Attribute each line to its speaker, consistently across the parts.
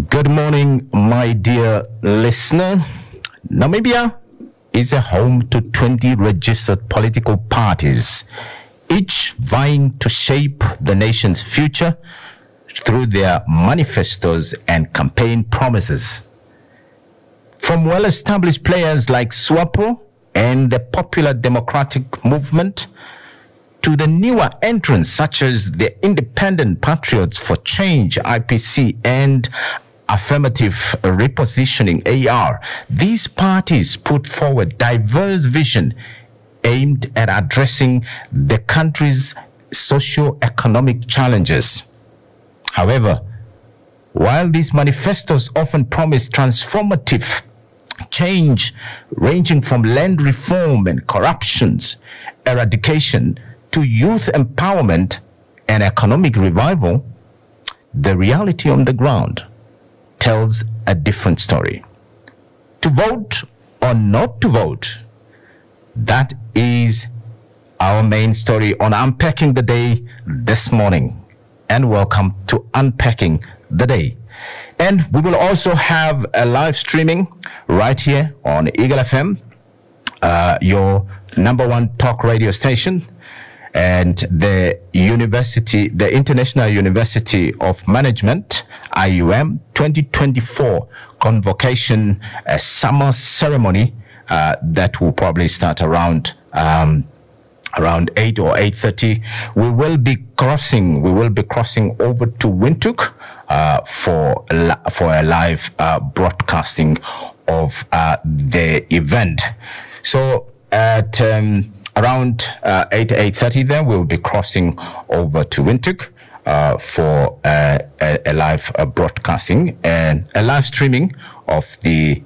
Speaker 1: Good morning, my dear listener. Namibia is a home to 20 registered political parties, each vying to shape the nation's future through their manifestos and campaign promises. From well-established players like SWAPO and the Popular Democratic Movement, to the newer entrants such as the Independent Patriots for Change, IPC, and Affirmative Repositioning, AR, these parties put forward diverse vision aimed at addressing the country's socio-economic challenges. However, while these manifestos often promise transformative change ranging from land reform and corruption's eradication to youth empowerment and economic revival, the reality on the ground tells a different story. To vote or not to vote, that is our main story on Unpacking the Day this morning. And welcome to Unpacking the Day. And we will also have a live streaming right here on Eagle FM, your number one talk radio station, and the International University of Management, IUM 2024 convocation summer ceremony that will probably start around 8 or 8:30. We will be crossing over to Windhoek for a live broadcasting of the event. So at around 8:30, then we'll be crossing over to Windhoek for a live broadcasting and a live streaming of the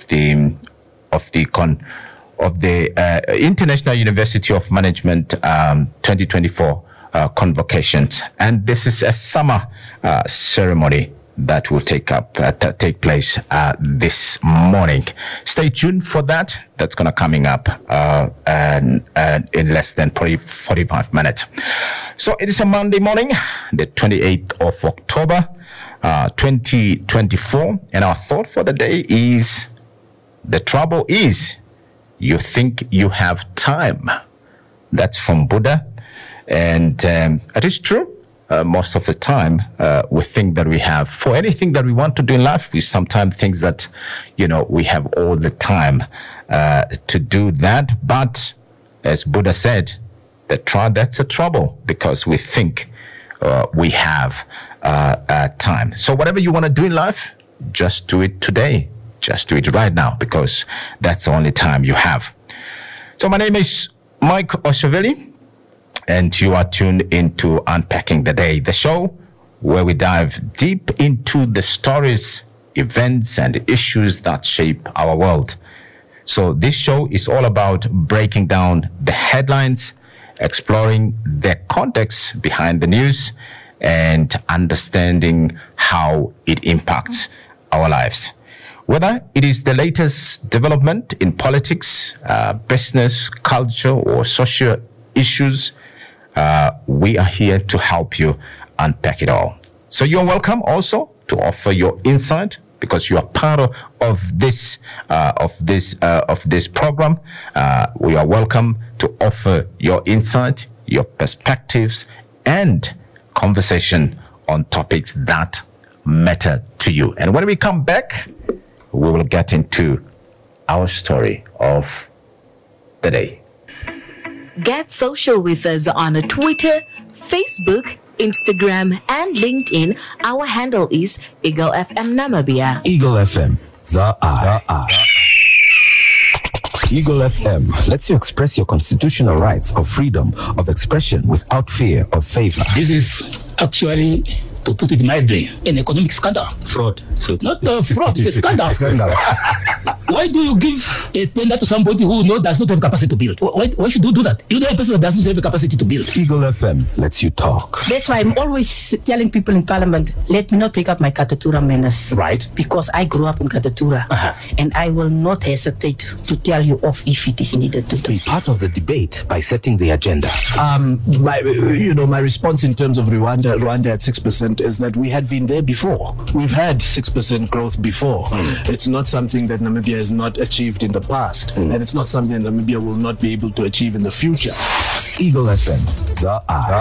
Speaker 1: International University of Management 2024 convocations. And this is a summer ceremony that will take place this morning. Stay tuned for that. That's going to coming up in less than 45 minutes. So it is a Monday morning, the 28th of October, 2024. And our thought for the day is, the trouble is, you think you have time. That's from Buddha. And it is true. Most of the time, we think that we have, for anything that we want to do in life, we sometimes think that, we have all the time to do that. But as Buddha said, that's a trouble, because we think we have time. So whatever you want to do in life, just do it today. Just do it right now, because that's the only time you have. So my name is Mike Oshaveli, and you are tuned into Unpacking the Day, the show where we dive deep into the stories, events, and issues that shape our world. So this show is all about breaking down the headlines, exploring the context behind the news, and understanding how it impacts our lives. Whether it is the latest development in politics, business, culture, or social issues, we are here to help you unpack it all. So you're welcome also to offer your insight, because you are part of this program. We are welcome to offer your insight, your perspectives, and conversation on topics that matter to you. And when we come back, we will get into our story of the day.
Speaker 2: Get social with us on Twitter, Facebook, Instagram, and LinkedIn. Our handle is Eagle FM Namibia.
Speaker 3: Eagle FM, the eye. Eagle FM lets you express your constitutional rights of freedom of expression without fear of favor.
Speaker 4: This is actually, to put it mildly, an economic scandal.
Speaker 5: Fraud.
Speaker 4: So not fraud, it's a scandal. Why do you give a tender to somebody who does not have capacity to build? Why should you do that? You know a person that does not have the capacity to build.
Speaker 3: Eagle FM lets you talk.
Speaker 5: That's why I'm always telling people in Parliament, let me not take up my Katatura menace.
Speaker 4: Right.
Speaker 5: Because I grew up in Katatura. And I will not hesitate to tell you off if it is needed to do.
Speaker 3: Be part of the debate by setting the agenda.
Speaker 6: My response in terms of Rwanda at 6% is that we had been there before. We've had 6% growth before. It's not something that Namibia has not achieved in the past, and it's not something that Namibia will not be able to achieve in the future.
Speaker 3: Eagle FM, the eye.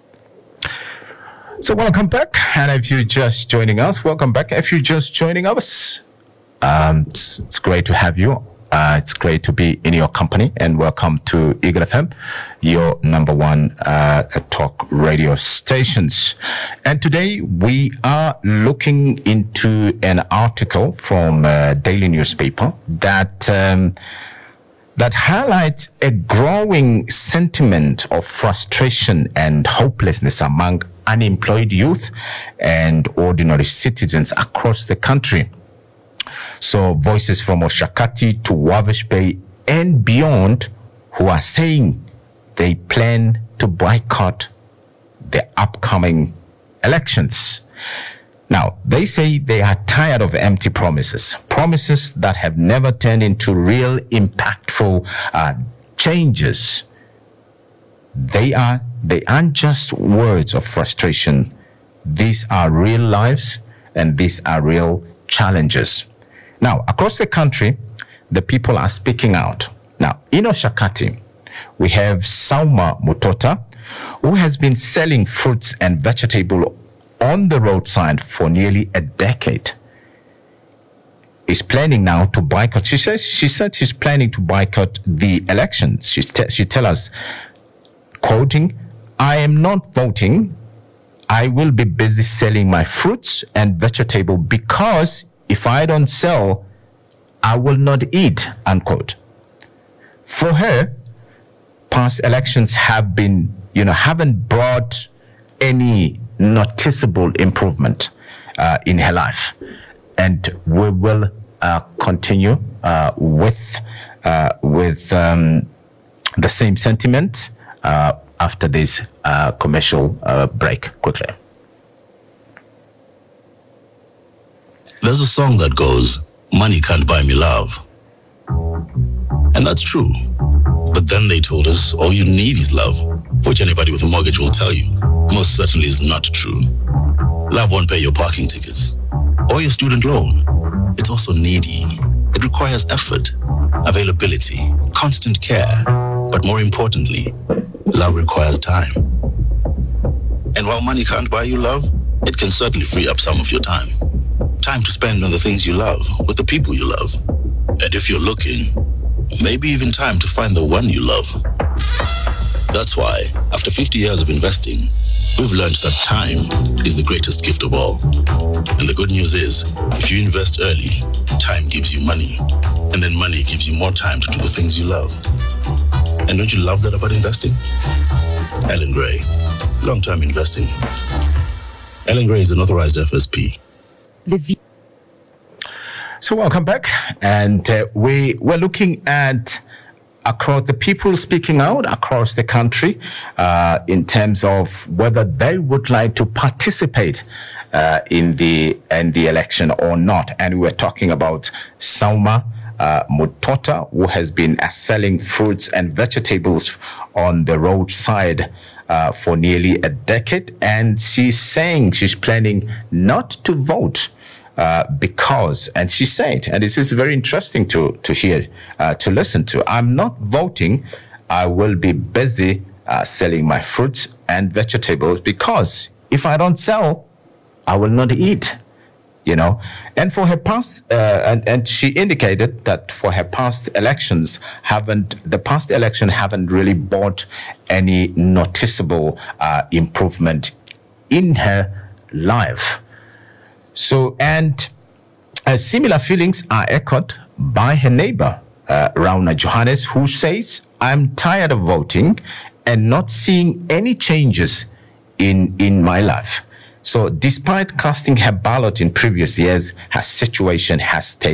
Speaker 1: So welcome back, and if you're just joining us, welcome back. If you're just joining us, it's great to have you. It's great to be in your company, and welcome to Eagle FM, your number one talk radio stations. And today we are looking into an article from a daily newspaper that highlights a growing sentiment of frustration and hopelessness among unemployed youth and ordinary citizens across the country. So voices from Oshakati to Wabash Bay and beyond who are saying they plan to boycott the upcoming elections. Now, they say they are tired of empty promises that have never turned into real impactful changes. They aren't just words of frustration. These are real lives, and these are real challenges. Now, across the country, the people are speaking out. Now, in Oshakati, we have Sauma Mutota, who has been selling fruits and vegetables on the roadside for nearly a decade. Is planning now to boycott. She said she's planning to boycott the elections. She tells us, quoting, "I am not voting. I will be busy selling my fruits and vegetables because if I don't sell, I will not eat," unquote. For her, past elections haven't brought any noticeable improvement in her life. And we will continue with the same sentiment after this commercial break. Quickly.
Speaker 7: There's a song that goes, "Money can't buy me love." And that's true. But then they told us all you need is love, which anybody with a mortgage will tell you most certainly is not true. Love won't pay your parking tickets or your student loan. It's also needy. It requires effort, availability, constant care. But more importantly, love requires time. And while money can't buy you love, it can certainly free up some of your time. Time to spend on the things you love, with the people you love. And if you're looking, maybe even time to find the one you love. That's why, after 50 years of investing, we've learned that time is the greatest gift of all. And the good news is, if you invest early, time gives you money. And then money gives you more time to do the things you love. And don't you love that about investing? Ellen Gray, long-term investing. Ellen Gray is an authorized FSP.
Speaker 1: So welcome back, and we're looking at across the people speaking out across the country in terms of whether they would like to participate in the election or not. And we're talking about Sauma Mutota, who has been selling fruits and vegetables on the roadside for nearly a decade, and she's saying she's planning not to vote because, and she said, and this is very interesting to hear, to listen to, "I'm not voting. I will be busy selling my fruits and vegetables because if I don't sell, I will not eat." And for her past, and she indicated that for her past elections, the past election haven't really brought any noticeable improvement in her life. So, and similar feelings are echoed by her neighbor, Rauna Johannes, who says, "I'm tired of voting and not seeing any changes in my life." So despite casting her ballot in previous years, her situation has stayed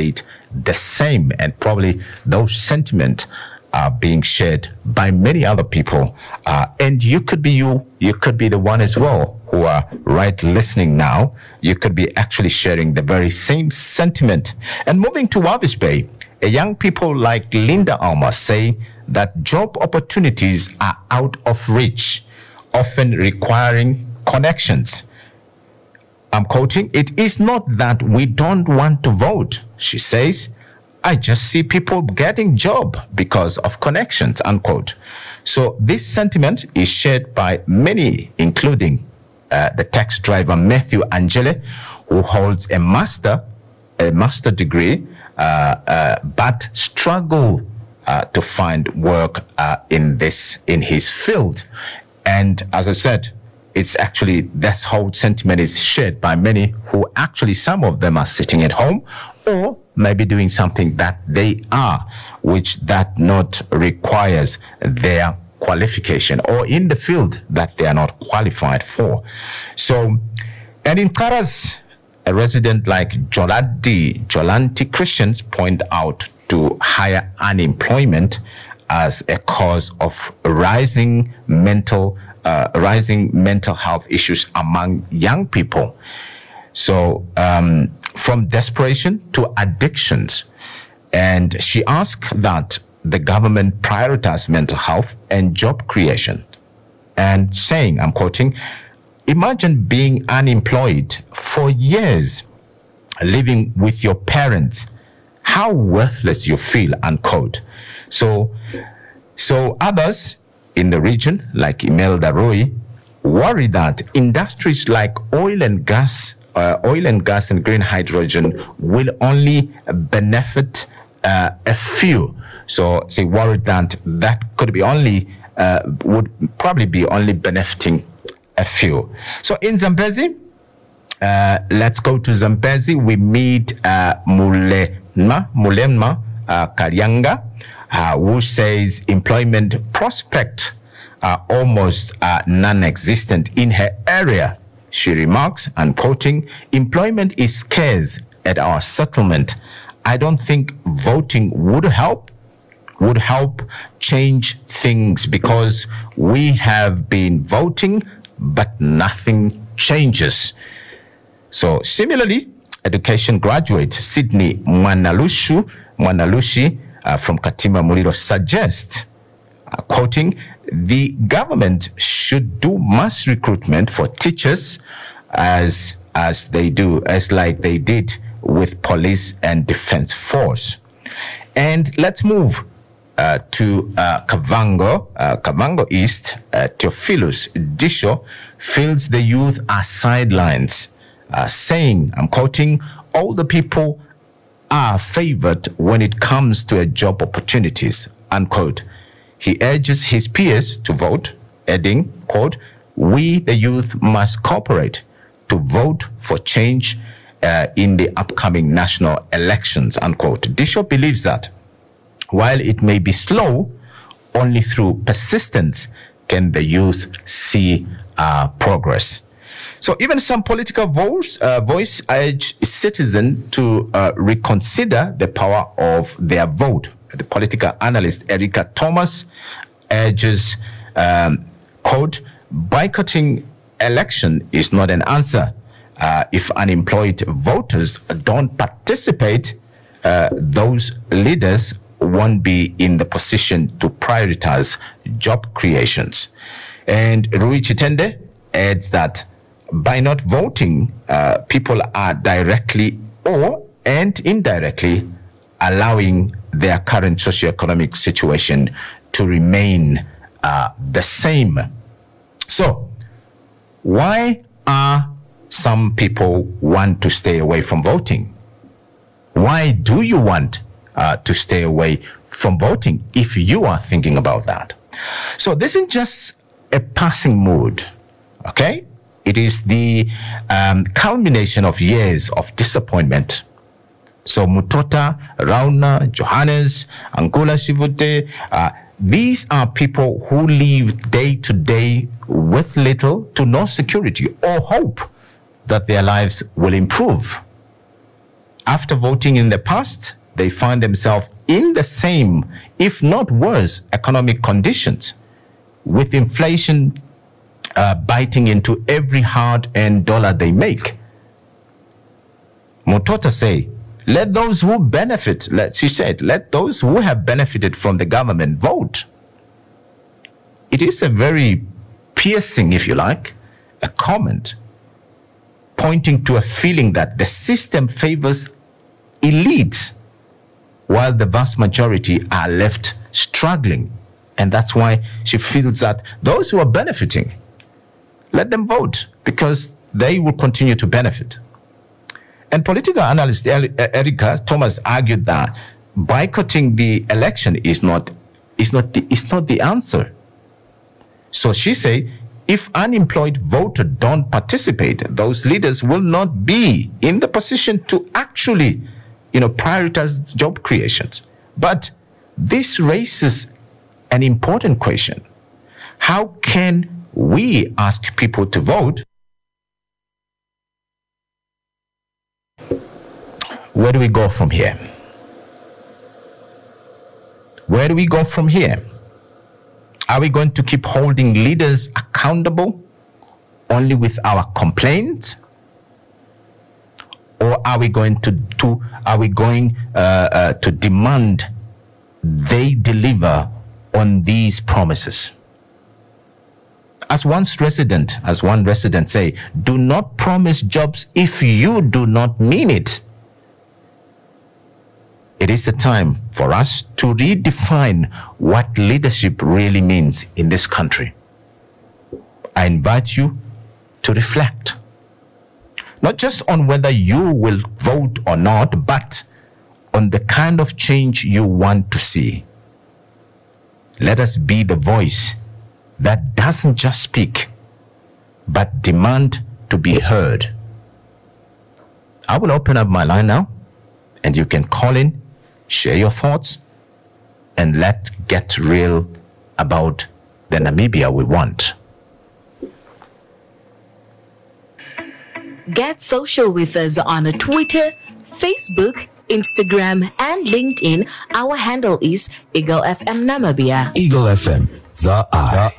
Speaker 1: the same, and probably those sentiments are being shared by many other people. And you could be you could be the one as well who are listening now. You could be actually sharing the very same sentiment. And moving to Walvis Bay, young people like Linda Alma say that job opportunities are out of reach, often requiring connections. I'm quoting, "It is not that we don't want to vote," she says. "I just see people getting job because of connections," unquote. So this sentiment is shared by many, including the taxi driver Matthew Angele, who holds a master degree, but struggle to find work in his field. And as I said, it's actually, this whole sentiment is shared by many who actually, some of them are sitting at home or maybe doing something that they are, which that not requires their qualification, or in the field that they are not qualified for. So, and in Karas, a resident like Jolanti Christians point out to higher unemployment as a cause of rising mental health issues among young people. So from desperation to addictions. And she asked that the government prioritize mental health and job creation. And saying, I'm quoting, "Imagine being unemployed for years, living with your parents, how worthless you feel," unquote. So others in the region, like Imelda Roy, worry that industries like oil and gas and green hydrogen will only benefit a few. So they worried that could be only, would probably be only benefiting a few. So in Zambezi, let's go to Zambezi. We meet Mulemma Kalyanga, who says employment prospects are almost non-existent in her area. She remarks, and quoting, "Employment is scarce at our settlement. I don't think voting would help change things because we have been voting, but nothing changes." So similarly, education graduate Sydney Mwanalushi from Katima Muliro suggests, quoting, "The government should do mass recruitment for teachers as they did with police and defense force." And let's move to Kavango East. Theophilus Disho feels the youth are sidelines, saying, I'm quoting, "All the people are favored when it comes to job opportunities," unquote. He urges his peers to vote, adding, quote, "We, the youth, must cooperate to vote for change in the upcoming national elections," unquote. Disho believes that while it may be slow, only through persistence can the youth see progress. So even some political voice urge citizens to reconsider the power of their vote. The political analyst Erica Thomas urges, quote, "Boycotting election is not an answer. If unemployed voters don't participate, those leaders won't be in the position to prioritize job creations." And Rui Chitende adds that by not voting, people are directly and indirectly allowing their current socioeconomic situation to remain the same. So, why are some people want to stay away from voting? Why do you want to stay away from voting if you are thinking about that? So this isn't just a passing mood, okay? It is the culmination of years of disappointment. So Mutota, Rauna, Johannes, Angula Shivute, these are people who live day to day with little to no security or hope that their lives will improve. After voting in the past, they find themselves in the same, if not worse, economic conditions, with inflation biting into every hard-earned dollar they make. Mutota say, let those who benefit, she said, let those who have benefited from the government vote. It is a very piercing, if you like, a comment pointing to a feeling that the system favors elites while the vast majority are left struggling. And that's why she feels that those who are benefiting, let them vote because they will continue to benefit. And political analyst Erica Thomas argued that boycotting the election is not the answer. So she said, if unemployed voters don't participate, those leaders will not be in the position to actually, prioritize job creations. But this raises an important question. How can we ask people to vote? Where do we go from here? Where do we go from here? Are we going to keep holding leaders accountable only with our complaints? Or are we going to demand they deliver on these promises? As one resident say, do not promise jobs if you do not mean it. It is a time for us to redefine what leadership really means in this country. I invite you to reflect, not just on whether you will vote or not, but on the kind of change you want to see. Let us be the voice that doesn't just speak, but demand to be heard. I will open up my line now, and you can call in, share your thoughts, and let's get real about the Namibia we want.
Speaker 2: Get social with us on Twitter, Facebook, Instagram, and LinkedIn. Our handle is Eagle FM Namibia.
Speaker 3: Eagle FM, the eye.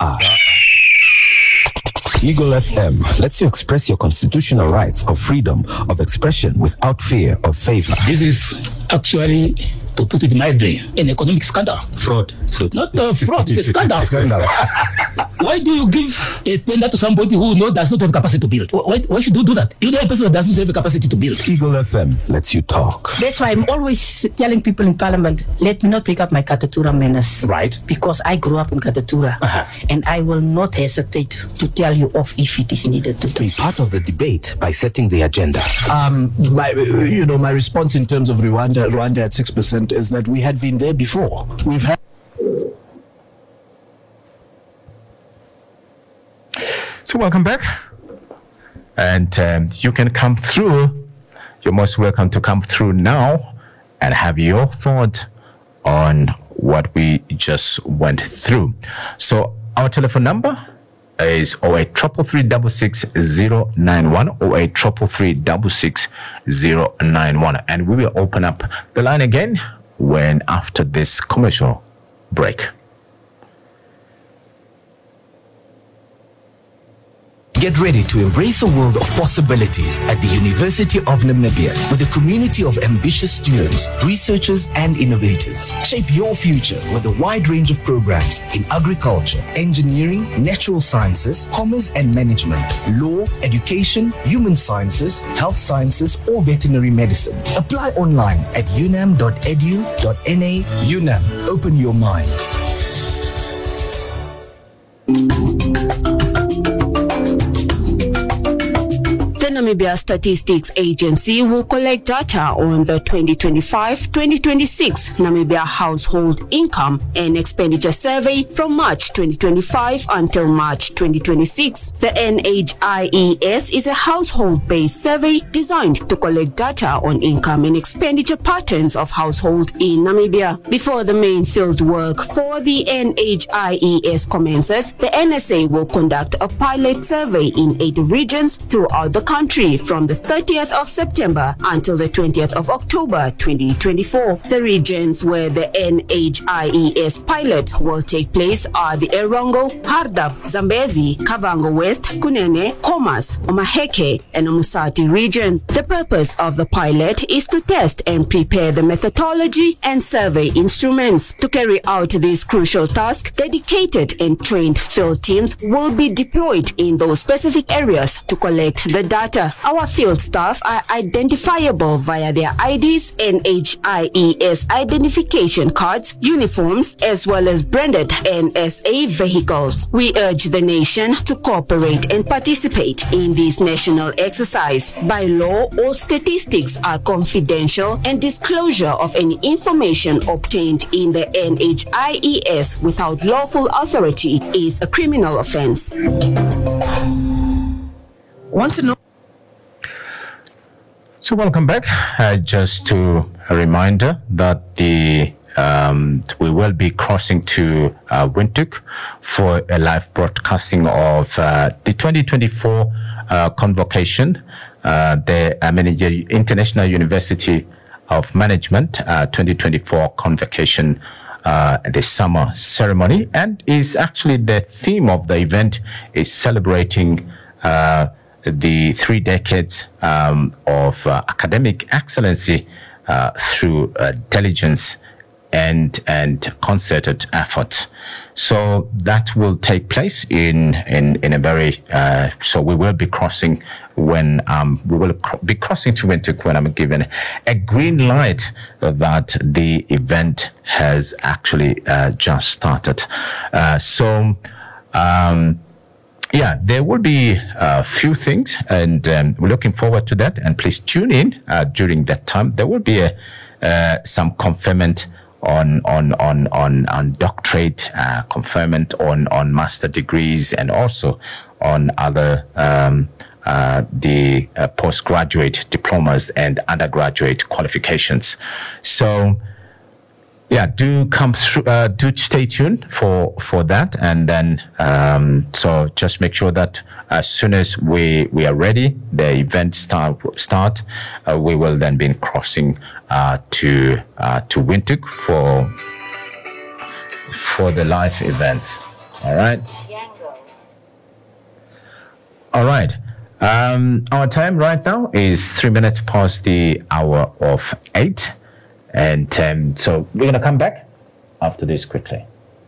Speaker 3: Eagle FM lets you express your constitutional rights of freedom of expression without fear of favor.
Speaker 4: This is actually, to put it mildly, an economic scandal.
Speaker 8: Fraud. So
Speaker 4: not fraud, it's a scandal. Why do you give a tender to somebody who does not have capacity to build? Why should you do that? You're the person that doesn't have the capacity to build.
Speaker 3: Eagle FM lets you talk.
Speaker 5: That's why I'm always telling people in Parliament, let me not take up my Katatura menace.
Speaker 4: Right.
Speaker 5: Because I grew up in Katatura. And I will not hesitate to tell you off if it is needed to do.
Speaker 3: Be part of the debate by setting the agenda.
Speaker 6: My response in terms of Rwanda at 6% is that we had been there before. We've had.
Speaker 1: So welcome back, and you can come through. You're most welcome to come through now and have your thought on what we just went through. So our telephone number is 0833366091, 0833366091, and we will open up the line again when after this commercial break.
Speaker 3: Get ready to embrace a world of possibilities at the University of Namibia with a community of ambitious students, researchers, and innovators. Shape your future with a wide range of programs in agriculture, engineering, natural sciences, commerce and management, law, education, human sciences, health sciences, or veterinary medicine. Apply online at unam.edu.na. UNAM, open your mind.
Speaker 9: The Namibia Statistics Agency will collect data on the 2025-2026 Namibia Household Income and Expenditure Survey from March 2025 until March 2026. The NHIES is a household-based survey designed to collect data on income and expenditure patterns of households in Namibia. Before the main field work for the NHIES commences, the NSA will conduct a pilot survey in 8 regions throughout the country. 2023 from the 30th of September until the 20th of October 2024. The regions where the NHIES pilot will take place are the Erongo, Hardap, Zambezi, Kavango West, Kunene, Komas, Omaheke, and Omusati region. The purpose of the pilot is to test and prepare the methodology and survey instruments. To carry out this crucial task, dedicated and trained field teams will be deployed in those specific areas to collect the data. Our field staff are identifiable via their IDs, NHIES identification cards, uniforms, as well as branded NSA vehicles. We urge the nation to cooperate and participate in this national exercise. By law, all statistics are confidential, and disclosure of any information obtained in the NHIES without lawful authority is a criminal offense.
Speaker 5: Want to know?
Speaker 1: So welcome back. Just to a reminder that we will be crossing to Windhoek for a live broadcasting of the 2024 convocation, the International University of Management 2024 convocation, the summer ceremony, and is actually the theme of the event is celebrating the 3 decades of academic excellency through diligence and concerted effort. So that will take place in a very so we will be crossing when we will be crossing to Windhoek when I'm given a green light that the event has actually just started. Yeah, there will be a few things, and we're looking forward to that. And please tune in during that time. There will be some conferment on doctorate, conferment on master degrees, and also on other the postgraduate diplomas and undergraduate qualifications. So. Yeah, do come through. Do stay tuned for that, and then so just make sure that as soon as we are ready, the event start. We will then be crossing to Windhoek for the live events. All right. All right. Our time right now is 3 minutes past the hour of 8. And so we're going to come back after this quickly.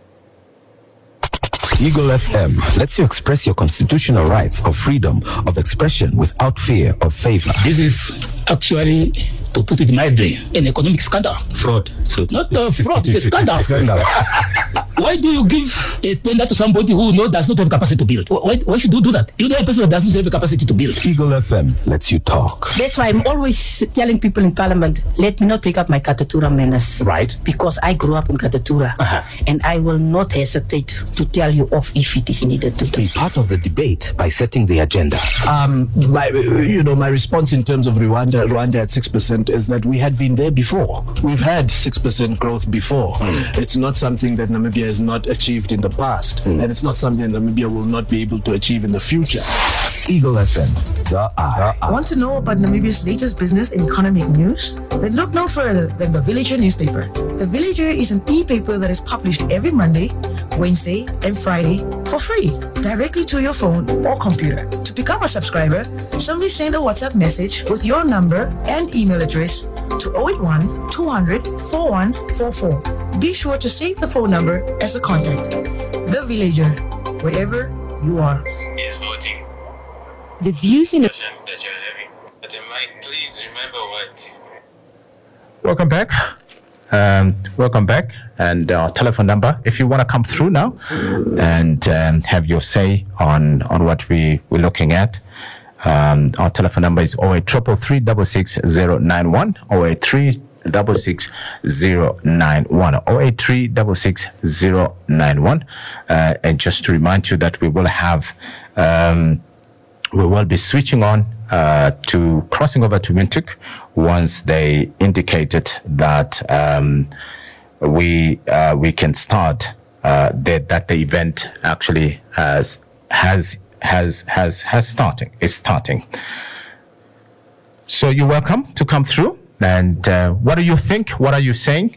Speaker 3: Eagle FM lets you express your constitutional rights of freedom of expression without fear or favor.
Speaker 4: This is actually, to put it mildly, an economic scandal.
Speaker 8: Fraud. So
Speaker 4: not fraud, it's a scandal. Why do you give a tender to somebody who does not have capacity to build? Why should you do that? You know a person that doesn't have the capacity to build.
Speaker 3: Eagle FM lets you talk.
Speaker 5: That's why I'm always telling people in Parliament, let me not take up my Katatura menace.
Speaker 4: Right.
Speaker 5: Because I grew up in Katatura. And I will not hesitate to tell you off if it is needed to
Speaker 3: Be part of the debate by setting the agenda.
Speaker 6: My response in terms of Rwanda at 6% is that we had been there before. We've had 6% growth before. It's not something that Namibia has not achieved in the past, and it's not something that Namibia will not be able to achieve in the future.
Speaker 3: Eagle FM, the eye.
Speaker 10: Want to know about Namibia's latest business and economic news? Then look no further than The Villager newspaper. The Villager is an e-paper that is published every Monday, Wednesday, and Friday for free, directly to your phone or computer. To become a subscriber, simply send a WhatsApp message with your number and email address to 081 200 4144. Be sure to save the phone number as a contact. The Villager, wherever you are.
Speaker 11: Is voting.
Speaker 2: The views in
Speaker 11: That you're having. But please remember what.
Speaker 1: Welcome back. And our telephone number, if you want to come through now and have your say on what we're looking at. Our telephone number is 0833366091, 08366091, 08366091. And just to remind you that we will be switching on to crossing over to Windhoek once they indicated that we can start that the event actually is starting. So you're welcome to come through. And what do you think? What are you saying?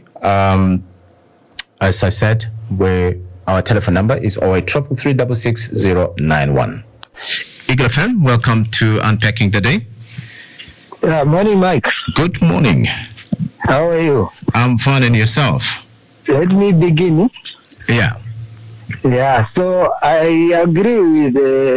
Speaker 1: As I said, our telephone number is 0833366091. Eagle FM, welcome to Unpacking the Day.
Speaker 8: Yeah, morning, Mike.
Speaker 1: Good morning.
Speaker 8: How are you?
Speaker 1: I'm fine, and yourself?
Speaker 8: Let me begin.
Speaker 1: Yeah.
Speaker 8: Yeah, so I agree with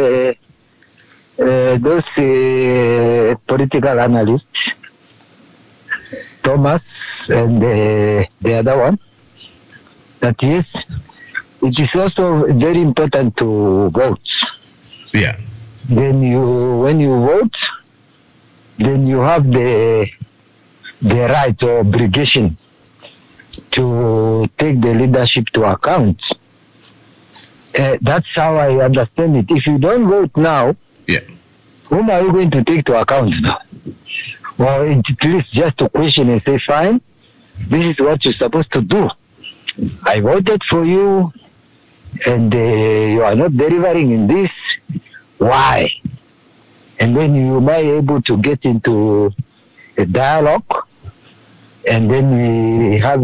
Speaker 8: those political analysts, Thomas and the other one, that yes, it is also very important to vote.
Speaker 1: Yeah.
Speaker 8: When you vote, then you have the right or obligation to take the leadership to account. That's how I understand it. If you don't vote now, whom are you going to take to account now? Well, at least just to question and say, fine, this is what you're supposed to do. I voted for you, and you are not delivering in this. Why? And then you might be able to get into a dialogue, and then we have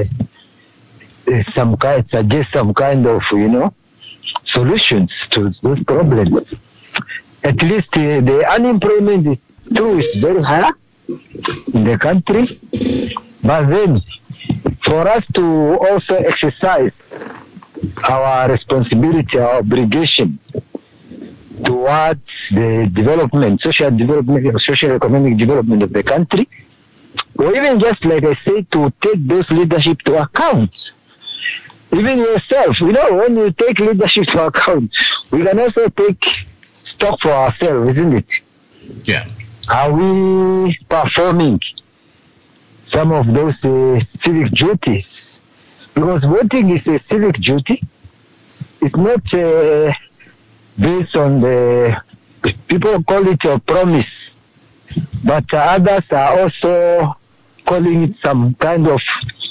Speaker 8: suggest some kind of, solutions to those problems. At least the unemployment is very high in the country, but then for us to also exercise our responsibility, our obligation towards the development, socio-economic development of the country, or even just like I say, to take those leadership to account. Even yourself, when you take leadership to account, we can also take stock for ourselves, isn't it?
Speaker 1: Yeah.
Speaker 8: Are we performing some of those civic duties? Because voting is a civic duty. It's not based on the, people call it a promise, but others are also calling it some kind of,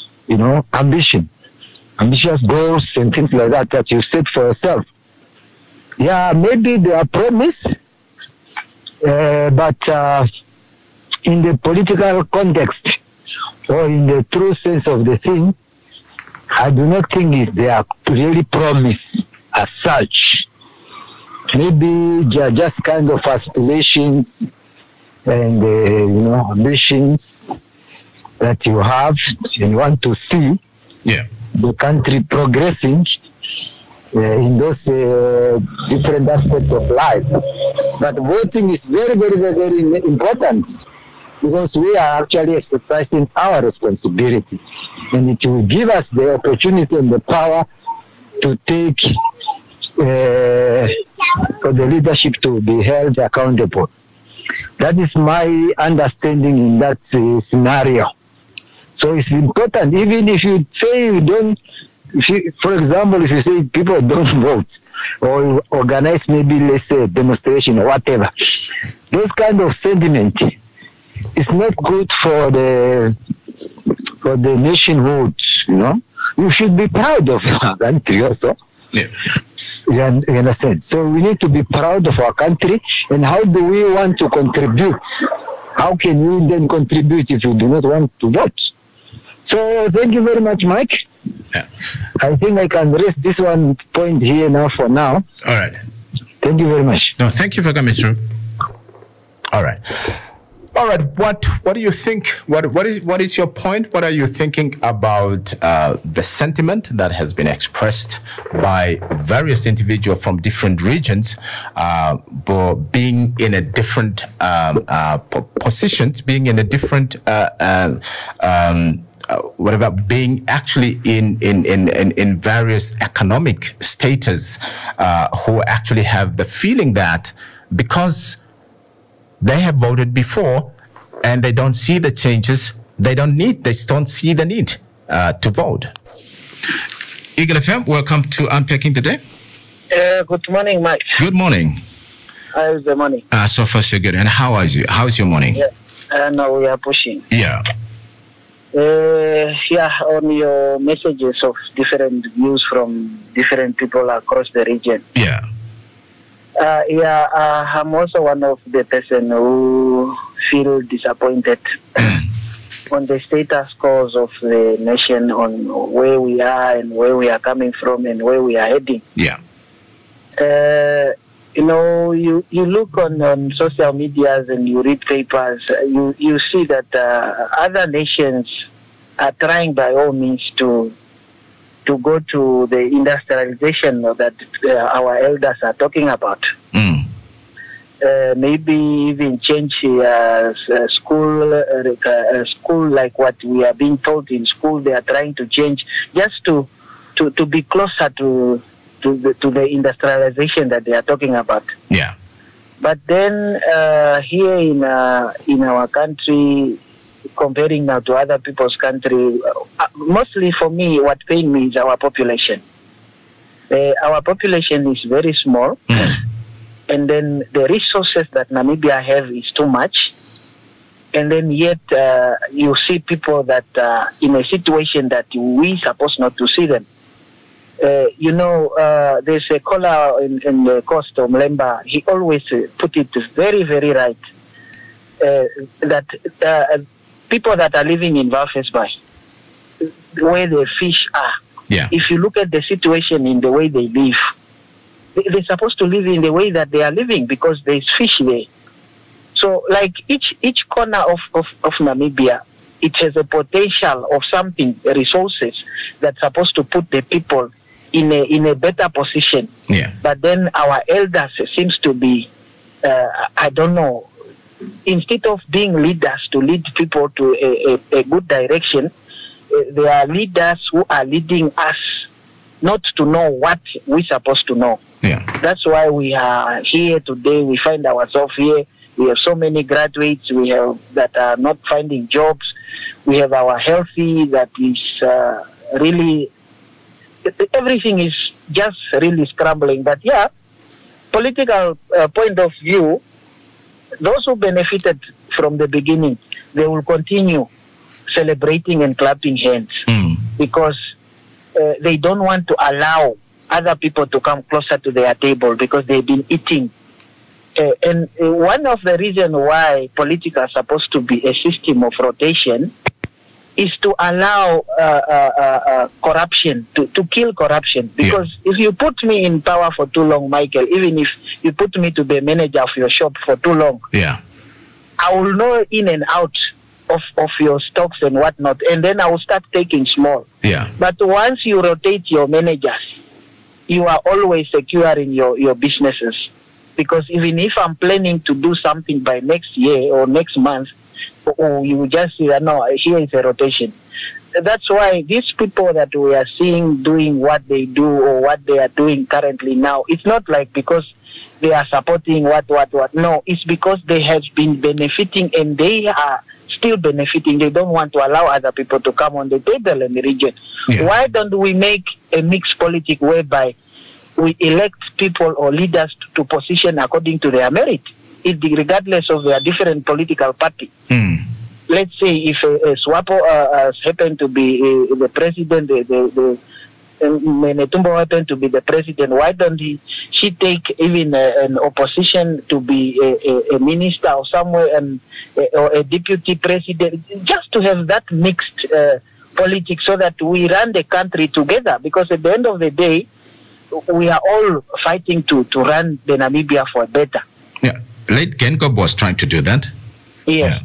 Speaker 8: ambitious goals and things like that you set for yourself. Yeah, maybe they are promise, but in the political context or in the true sense of the thing, I do not think they are really promise as such. Maybe they are just kind of aspirations and ambitions that you have and want to see the country progressing in those different aspects of life. But voting is very, very, very, very important, because we are actually exercising our responsibility, and it will give us the opportunity and the power to take for the leadership to be held accountable. That is my understanding in that scenario. So it's important, even if you say you don't, for example, if you say people don't vote or organize maybe, let's say, a demonstration or whatever, those kind of sentiment is not good for the nation votes, You should be proud of our country also.
Speaker 1: Yeah.
Speaker 8: You understand? So we need to be proud of our country, and how do we want to contribute? How can we then contribute if you do not want to vote? So thank you very much, Mike.
Speaker 1: Yeah.
Speaker 8: I think I can raise this one point here now for now.
Speaker 1: All right.
Speaker 8: Thank you very much.
Speaker 1: No, thank you for coming through. All right. All right. What do you think? What is your point? What are you thinking about the sentiment that has been expressed by various individuals from different regions, but being in a different positions, being in a different being actually in various economic status, who actually have the feeling that because they have voted before and they don't see the changes, they don't see the need to vote. Eagle FM, welcome to Unpacking the Day.
Speaker 8: Good morning, Mike.
Speaker 1: Good morning.
Speaker 8: How's the morning?
Speaker 1: So far so good. And how is you? How's your morning?
Speaker 8: Yeah, no, we are pushing.
Speaker 1: Yeah.
Speaker 8: On your messages of different views from different people across the region.
Speaker 1: Yeah.
Speaker 8: I'm also one of the person who
Speaker 12: feel disappointed on the status quo of the nation, on where we are and where we are coming from and where we are heading.
Speaker 1: Yeah.
Speaker 12: You look on social medias and you read papers, you see that other nations are trying by all means to go to the industrialization that our elders are talking about. Maybe even change school like what we are being taught in school. They are trying to change just to be closer to the industrialization that they are talking about.
Speaker 1: Yeah.
Speaker 12: But then here in our country, comparing now to other people's country, mostly for me, what pains me is our population. Our population is very small. And then the resources that Namibia have is too much. And then yet you see people that in a situation that we supposed not to see them. There's a caller in the coast of Mlemba. He always put it very, very right. That people that are living in Walvis Bay, where the fish are, if you look at the situation in the way they live, they're supposed to live in the way that they are living because there's fish there. So, like each corner of Namibia, it has a potential of something, resources that's supposed to put the people in a better position.
Speaker 1: Yeah.
Speaker 12: But then our elders seems to be, I don't know, instead of being leaders to lead people to a good direction, they are leaders who are leading us not to know what we're supposed to know.
Speaker 1: Yeah.
Speaker 12: That's why we are here today. We find ourselves here. We have so many graduates we have that are not finding jobs. We have our healthy that is really, everything is just really scrambling. But yeah, political point of view, those who benefited from the beginning, they will continue celebrating and clapping hands because they don't want to allow other people to come closer to their table because they've been eating. And one of the reasons why politics are supposed to be a system of rotation is to allow corruption, to kill corruption. Because if you put me in power for too long, Michael, even if you put me to be manager of your shop for too long, I will know in and out of your stocks and whatnot, and then I will start taking small. But once you rotate your managers, you are always secure in your businesses. Because even if I'm planning to do something by next year or next month, or you just say, no, here is a rotation. That's why these people that we are seeing doing what they do or what they are doing currently now, it's not like because they are supporting what. No, it's because they have been benefiting and they are still benefiting. They don't want to allow other people to come on the table in the region. Why don't we make a mixed politics whereby we elect people or leaders to position according to their merit, regardless of their different political party. Let's say if Swapo happened to be the president, Menetumbo happened to be the president, why don't she take even an opposition to be a minister or somewhere or a deputy president, just to have that mixed politics so that we run the country together? Because at the end of the day, we are all fighting to run the Namibia for better.
Speaker 1: Yeah, late Genkob was trying to do that.
Speaker 12: Yeah.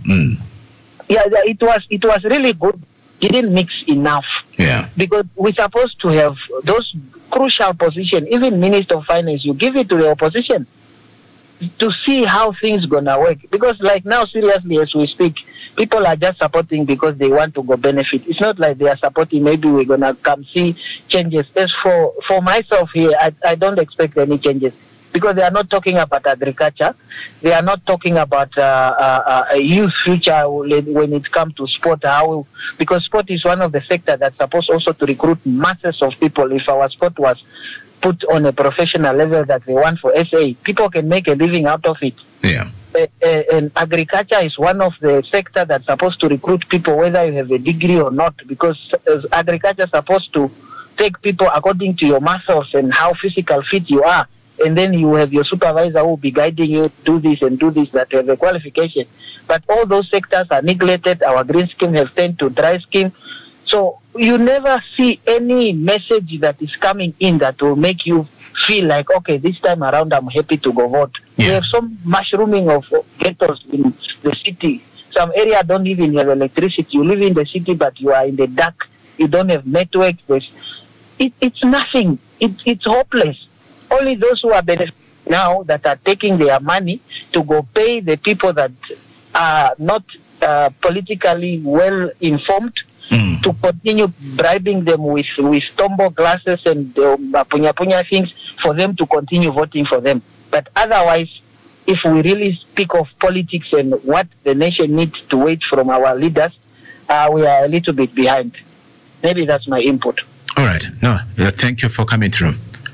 Speaker 12: It was really good. He didn't mix enough.
Speaker 1: Yeah.
Speaker 12: Because we're supposed to have those crucial positions, even Minister of Finance, you give it to the opposition to see how things gonna work. Because like now, seriously, as we speak, people are just supporting because they want to go benefit. It's not like they are supporting, maybe we're gonna come see changes. As for myself here, I don't expect any changes. Because they are not talking about agriculture. They are not talking about a youth future when it comes to sport. Because sport is one of the sectors that's supposed also to recruit masses of people. If our sport was put on a professional level that they want for SA, people can make a living out of it.
Speaker 1: Yeah.
Speaker 12: And agriculture is one of the sectors that's supposed to recruit people whether you have a degree or not. Because agriculture is supposed to take people according to your muscles and how physical fit you are. and then you have your supervisor who will be guiding you, do this and do this, that have a qualification. But all those sectors are neglected. Our green scheme has turned to dry scheme. So you never see any message that is coming in that will make you feel like, okay, this time around I'm happy to go vote. We have some mushrooming of ghettos in the city. Some area don't even have electricity. You live in the city, but you are in the dark. You don't have network. It's nothing. It's hopeless. Only those who are benefiting now that are taking their money to go pay the people that are not politically well informed to continue bribing them with tombo glasses and punya things for them to continue voting for them. But otherwise, if we really speak of politics and what the nation needs to wait from our leaders, we are a little bit behind. Maybe that's my input.
Speaker 1: All right. No, thank you for coming through.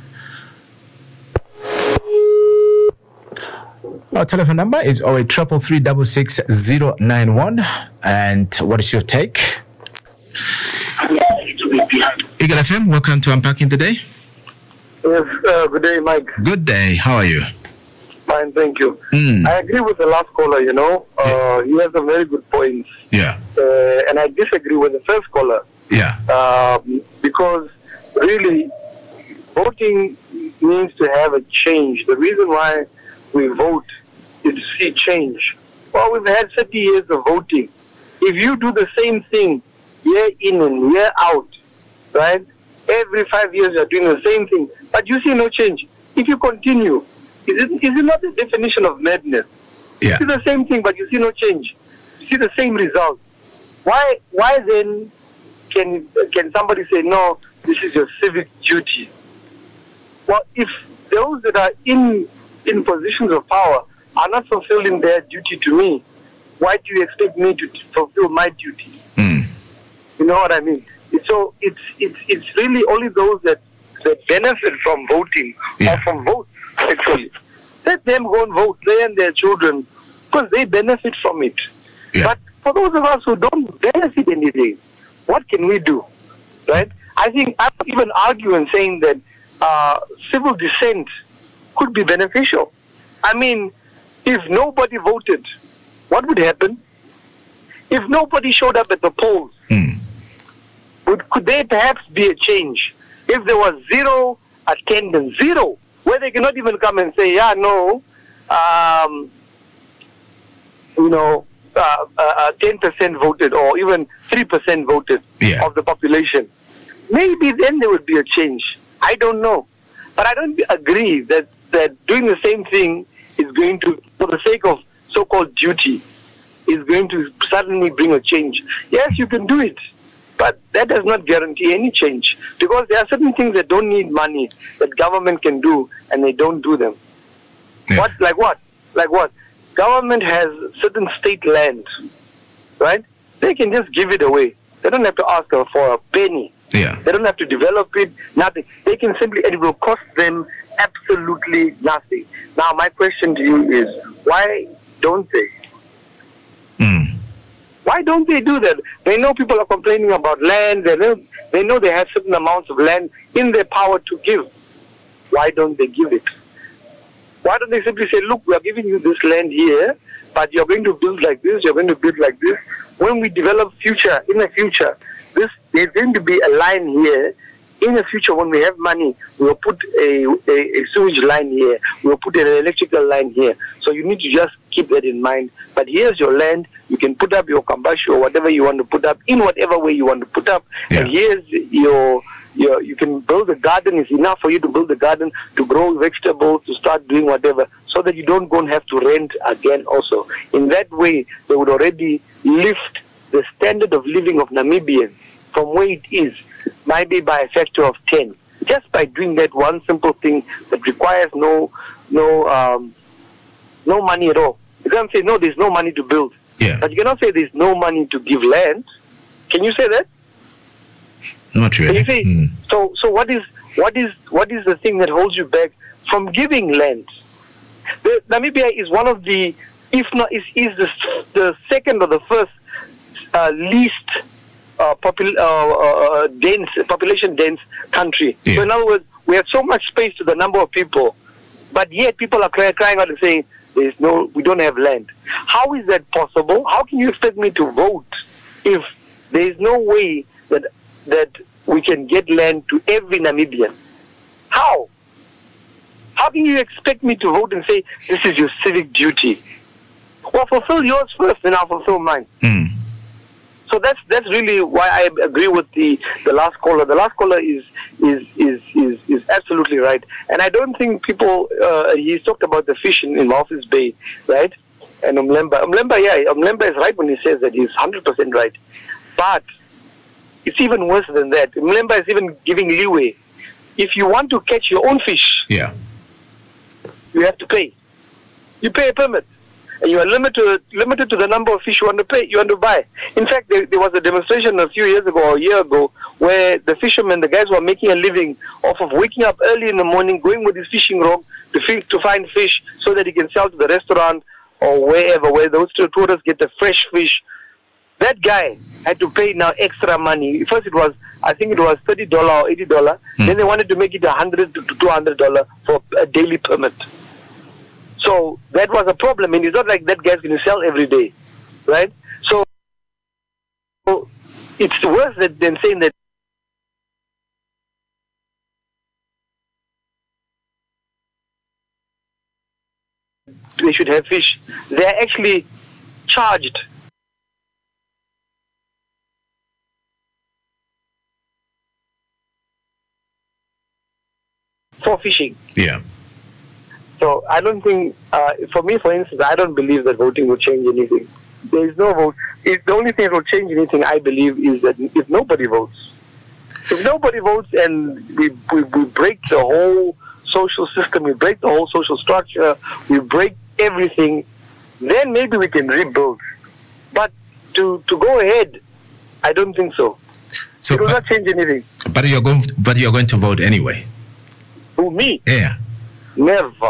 Speaker 1: Our telephone number is 0833366091. And what is your take? Eagle FM, welcome to Unpacking the Day.
Speaker 13: Yes, good day, Mike.
Speaker 1: Good day. How are you?
Speaker 13: Fine, thank you. I agree with the last caller, He has some very good points.
Speaker 1: Yeah.
Speaker 13: And I disagree with the first caller.
Speaker 1: Yeah.
Speaker 13: Because really, voting means to have a change. The reason why we vote is to see change. Well, we've had 30 years of voting. If you do the same thing year in and year out, right? Every 5 years you're doing the same thing, but you see no change. If you continue, is it not the definition of madness?
Speaker 1: Yeah.
Speaker 13: You see the same thing, but you see no change. You see the same result. Why then can somebody say, no, this is your civic duty? Well, if those that are in positions of power are not fulfilling their duty to me, why do you expect me to fulfill my duty? You know what I mean? So it's really only those that benefit from voting or from votes, actually. Let them go and vote, they and their children, because they benefit from it. But for those of us who don't benefit anything, what can we do? Right? I think I'm even arguing saying that civil dissent could be beneficial. I mean, if nobody voted, what would happen? If nobody showed up at the polls, could there perhaps be a change? If there was zero attendance, where they cannot even come and say, 10% voted or even 3% voted of the population, maybe then there would be a change. I don't know. But I don't agree that doing the same thing is going to, for the sake of so-called duty, is going to suddenly bring a change. Yes, you can do it, but that does not guarantee any change, because there are certain things that don't need money that government can do, and they don't do them. Like what? Government has certain state land, right? They can just give it away. They don't have to ask for a penny.
Speaker 1: Yeah.
Speaker 13: They don't have to develop it, nothing. They can simply, it will cost them absolutely nothing. Now, my question to you is, why don't they? Why don't they do that? They know people are complaining about land. They know they have certain amounts of land in their power to give. Why don't they give it? Why don't they simply say, look, we are giving you this land here, but you're going to build like this, you're going to build like this. When we develop in the future, there's going to be a line here. In the future, when we have money, we'll put a sewage line here. We'll put an electrical line here. So you need to just keep that in mind. But here's your land. You can put up your kambashi or whatever you want to put up in whatever way you want to put up. Yeah. And here's you can build a garden. It's enough for you to build a garden, to grow vegetables, to start doing whatever, so that you don't go and have to rent again also. In that way, they would already lift the standard of living of Namibians from where it is, maybe by a factor of 10, just by doing that one simple thing that requires no money at all. You can't say, no, there's no money to build.
Speaker 1: Yeah.
Speaker 13: But you cannot say there's no money to give land. Can you say that?
Speaker 1: Not really.
Speaker 13: Can you say, so what is the thing that holds you back from giving land? Namibia is one of the, if not, is the second or the first least population dense country. Yeah. So in other words, we have so much space to the number of people But yet people are crying out and saying, we don't have land. How is that possible? How can you expect me to vote if there is no way that we can get land to every Namibian? How? How can you expect me to vote and say, this is your civic duty? Well, fulfill yours first, then I'll fulfill mine. So that's really why I agree with the last caller. The last caller is absolutely right. And I don't think people, he talked about the fishing in Walvis Bay, right? And Umlemba is right when he says that. He's 100% right. But it's even worse than that. Umlemba is even giving leeway. If you want to catch your own fish, you have to pay. You pay a permit. And you are limited to the number of fish you want to buy. In fact, there was a demonstration a few years ago or a year ago where the fishermen, the guys were making a living off of waking up early in the morning, going with his fishing rod to find fish so that he can sell to the restaurant or wherever, where those tourists get the fresh fish. That guy had to pay now extra money. First I think it was $30 or $80. Then they wanted to make it $100 to $200 for a daily permit. So that was a problem, and it's not like that guy's going to sell every day, right? So it's worse than saying that they should have fish. They're actually charged for fishing.
Speaker 1: Yeah.
Speaker 13: So I don't think, for me, for instance, I don't believe that voting will change anything. There is no vote. The only thing that will change anything, I believe, is that if nobody votes. If nobody votes and we break the whole social system, we break the whole social structure, we break everything, then maybe we can rebuild. But to go ahead, I don't think so. It will not change anything.
Speaker 1: But you're going to vote anyway.
Speaker 13: Who, me?
Speaker 1: Yeah.
Speaker 13: Never.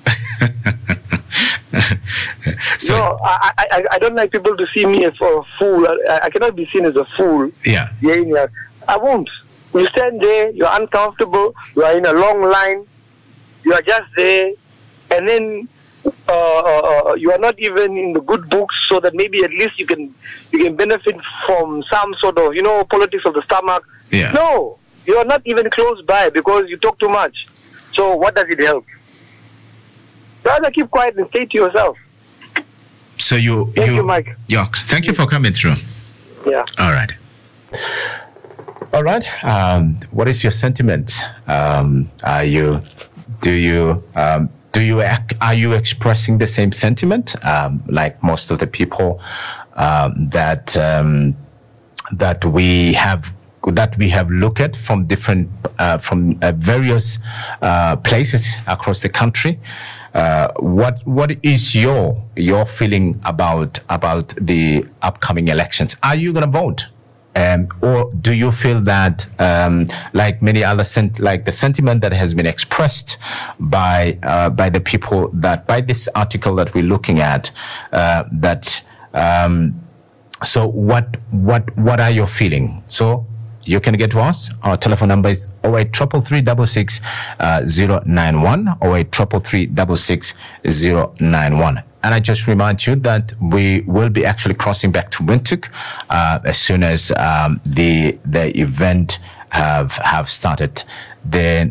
Speaker 13: No, I don't like people to see me as a fool. I cannot be seen as a fool.
Speaker 1: Yeah.
Speaker 13: I won't. You stand there, you're uncomfortable, you are in a long line, you are just there, and then you are not even in the good books, so that maybe at least you can benefit from some sort of, politics of the stomach.
Speaker 1: Yeah.
Speaker 13: No, you are not even close by because you talk too much. So what does it help? Rather keep quiet and stay to yourself.
Speaker 1: So Thank you, Mike. Thank you for coming through.
Speaker 13: Yeah.
Speaker 1: All right. All right. What is your sentiment? Are you expressing the same sentiment like most of the people that we have looked at from different various places across the country? What is your feeling about the upcoming elections? Are you going to vote, or do you feel that like many other like the sentiment that has been expressed by the people by this article that we're looking at so what are your feeling? So you can get to us. Our telephone number is 083336 091, 083336 091. And I just remind you that we will be actually crossing back to Windhoek as soon as the event have started. We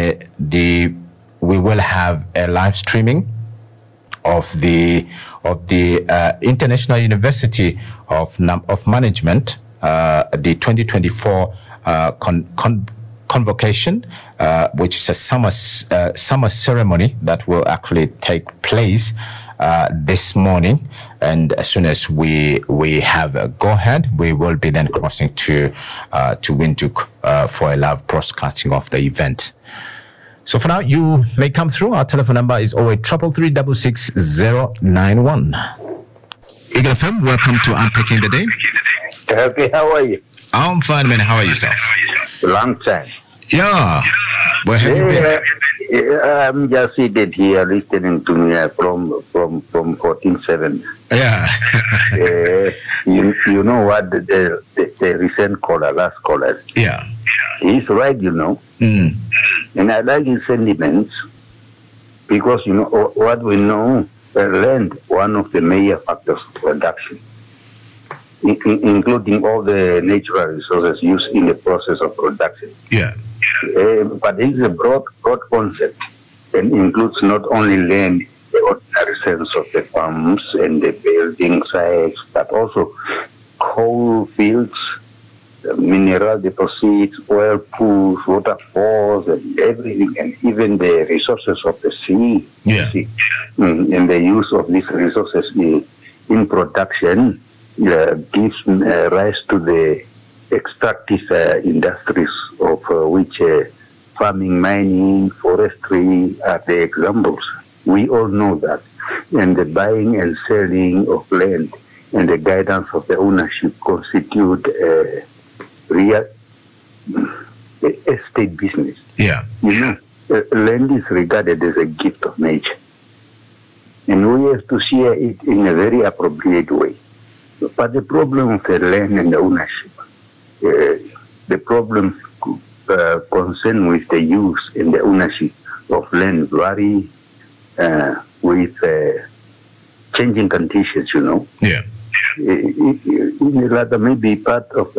Speaker 1: will have a live streaming of the International University of Management, the 2024 convocation, which is a summer ceremony that will actually take place this morning. And as soon as we have a go-ahead, we will be then crossing to Windhoek for a live broadcasting of the event. So for now, you may come through. Our telephone number is 083336 091. Eagle FM, welcome to Unpacking the Day.
Speaker 14: Okay, how are you?
Speaker 1: I'm fine, man. How are yourself?
Speaker 14: Long time.
Speaker 1: Yeah. Where have you been?
Speaker 14: I'm just seated here listening to me from 14/7.
Speaker 1: Yeah.
Speaker 14: You know what the recent caller, last caller.
Speaker 1: Yeah.
Speaker 14: He's right, And I like his sentiments. Because, what we know, land, one of the major factors of production, including all the natural resources used in the process of production.
Speaker 1: Yeah.
Speaker 14: But it is a broad concept and includes not only land, the ordinary sense of the farms and the building sites, but also coal fields, mineral deposits, oil pools, waterfalls, and everything, and even the resources of the sea.
Speaker 1: Yeah.
Speaker 14: And the use of these resources in production gives rise to the extractive industries of which farming, mining, forestry are the examples. We all know that. And the buying and selling of land and the guidance of the ownership constitute real estate business.
Speaker 1: Yeah.
Speaker 14: Land is regarded as a gift of nature. And we have to share it in a very appropriate way. But the problem of the land and the ownership, the problem concerned with the use and the ownership of land vary with changing conditions,
Speaker 1: Yeah.
Speaker 14: Rather maybe part of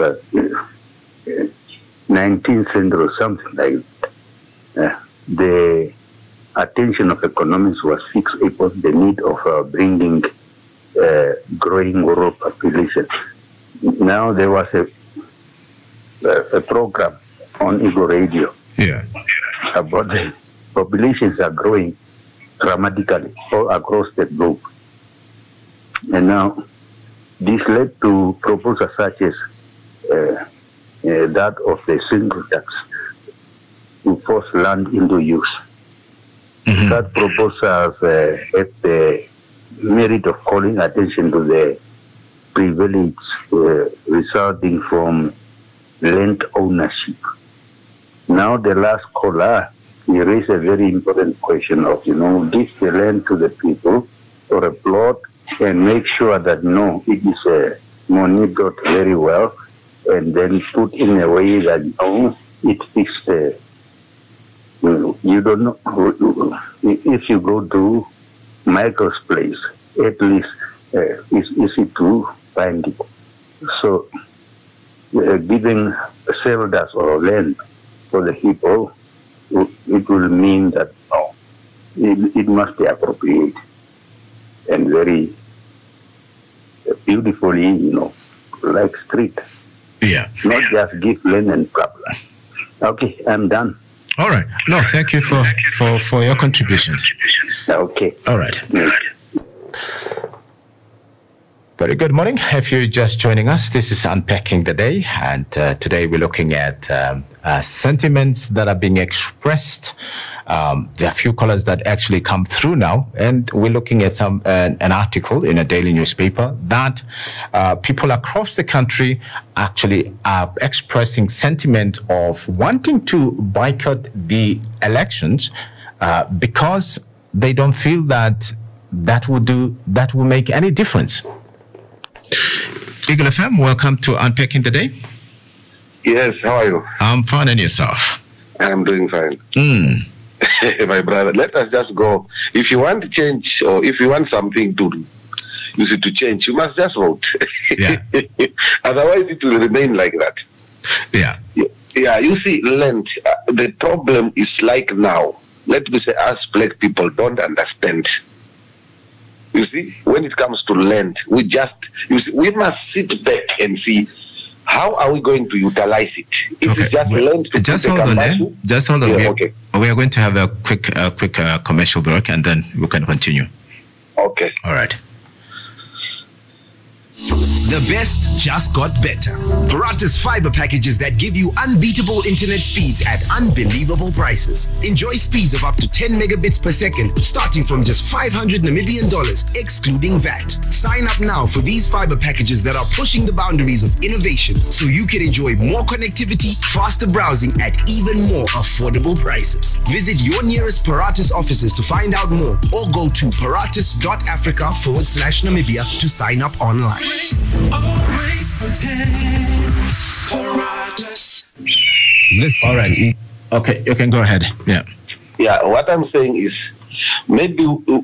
Speaker 14: 19th century or something like that. The attention of economics was fixed upon the need of bringing growing world population. Now there was a program on Eagle Radio about the populations are growing dramatically all across the globe. And now this led to proposals such as that of the single tax to force land into use.
Speaker 1: Mm-hmm.
Speaker 14: That proposals had the merit of calling attention to the privilege resulting from land ownership. Now the last caller, he raised a very important question of, give the land to the people or a plot and make sure that, it is monitored very well and then put in a way that, it is, you don't know, if you go to Michael's place, at least it's easy to find it. So giving shelters or land for the people, it will mean that it must be appropriate and very beautifully, like street.
Speaker 1: Yeah.
Speaker 14: Not just give land and blah, blah. Okay, I'm done.
Speaker 1: All right. No, thank you for your contribution.
Speaker 14: Okay.
Speaker 1: All right. Very good morning. If you're just joining us, this is Unpacking the Day. And today we're looking at sentiments that are being expressed. There are a few callers that actually come through now. And we're looking at an article in a daily newspaper that people across the country actually are expressing sentiment of wanting to boycott the elections because they don't feel that will make any difference. Eagle FM, welcome to Unpacking the Day.
Speaker 15: Yes, how are you?
Speaker 1: I'm fine, and yourself?
Speaker 15: I'm doing fine. My brother, let us just go. If you want to change or if you want something to change, you must just vote.
Speaker 1: Yeah.
Speaker 15: Otherwise, it will remain like that.
Speaker 1: Yeah.
Speaker 15: Yeah, you see, land, the problem is like now. Let me say, us black people don't understand. You see, when it comes to land, we must sit back and see how are we going to utilize it. If it's just land to
Speaker 1: just hold on there. Just hold on.
Speaker 15: Yeah, okay.
Speaker 1: We are going to have a quick commercial break, and then we can continue.
Speaker 15: Okay.
Speaker 1: All right.
Speaker 3: The best just got better. Paratus fiber packages that give you unbeatable internet speeds at unbelievable prices. Enjoy speeds of up to 10 megabits per second, starting from just 500 Namibian dollars, excluding VAT. Sign up now for these fiber packages that are pushing the boundaries of innovation, so you can enjoy more connectivity, faster browsing at even more affordable prices. Visit your nearest Paratus offices to find out more, or go to paratus.africa/Namibia to sign up online.
Speaker 16: Always pretend Paratus.
Speaker 1: All right. Okay, you can go ahead. Yeah.
Speaker 15: Yeah, what I'm saying is, maybe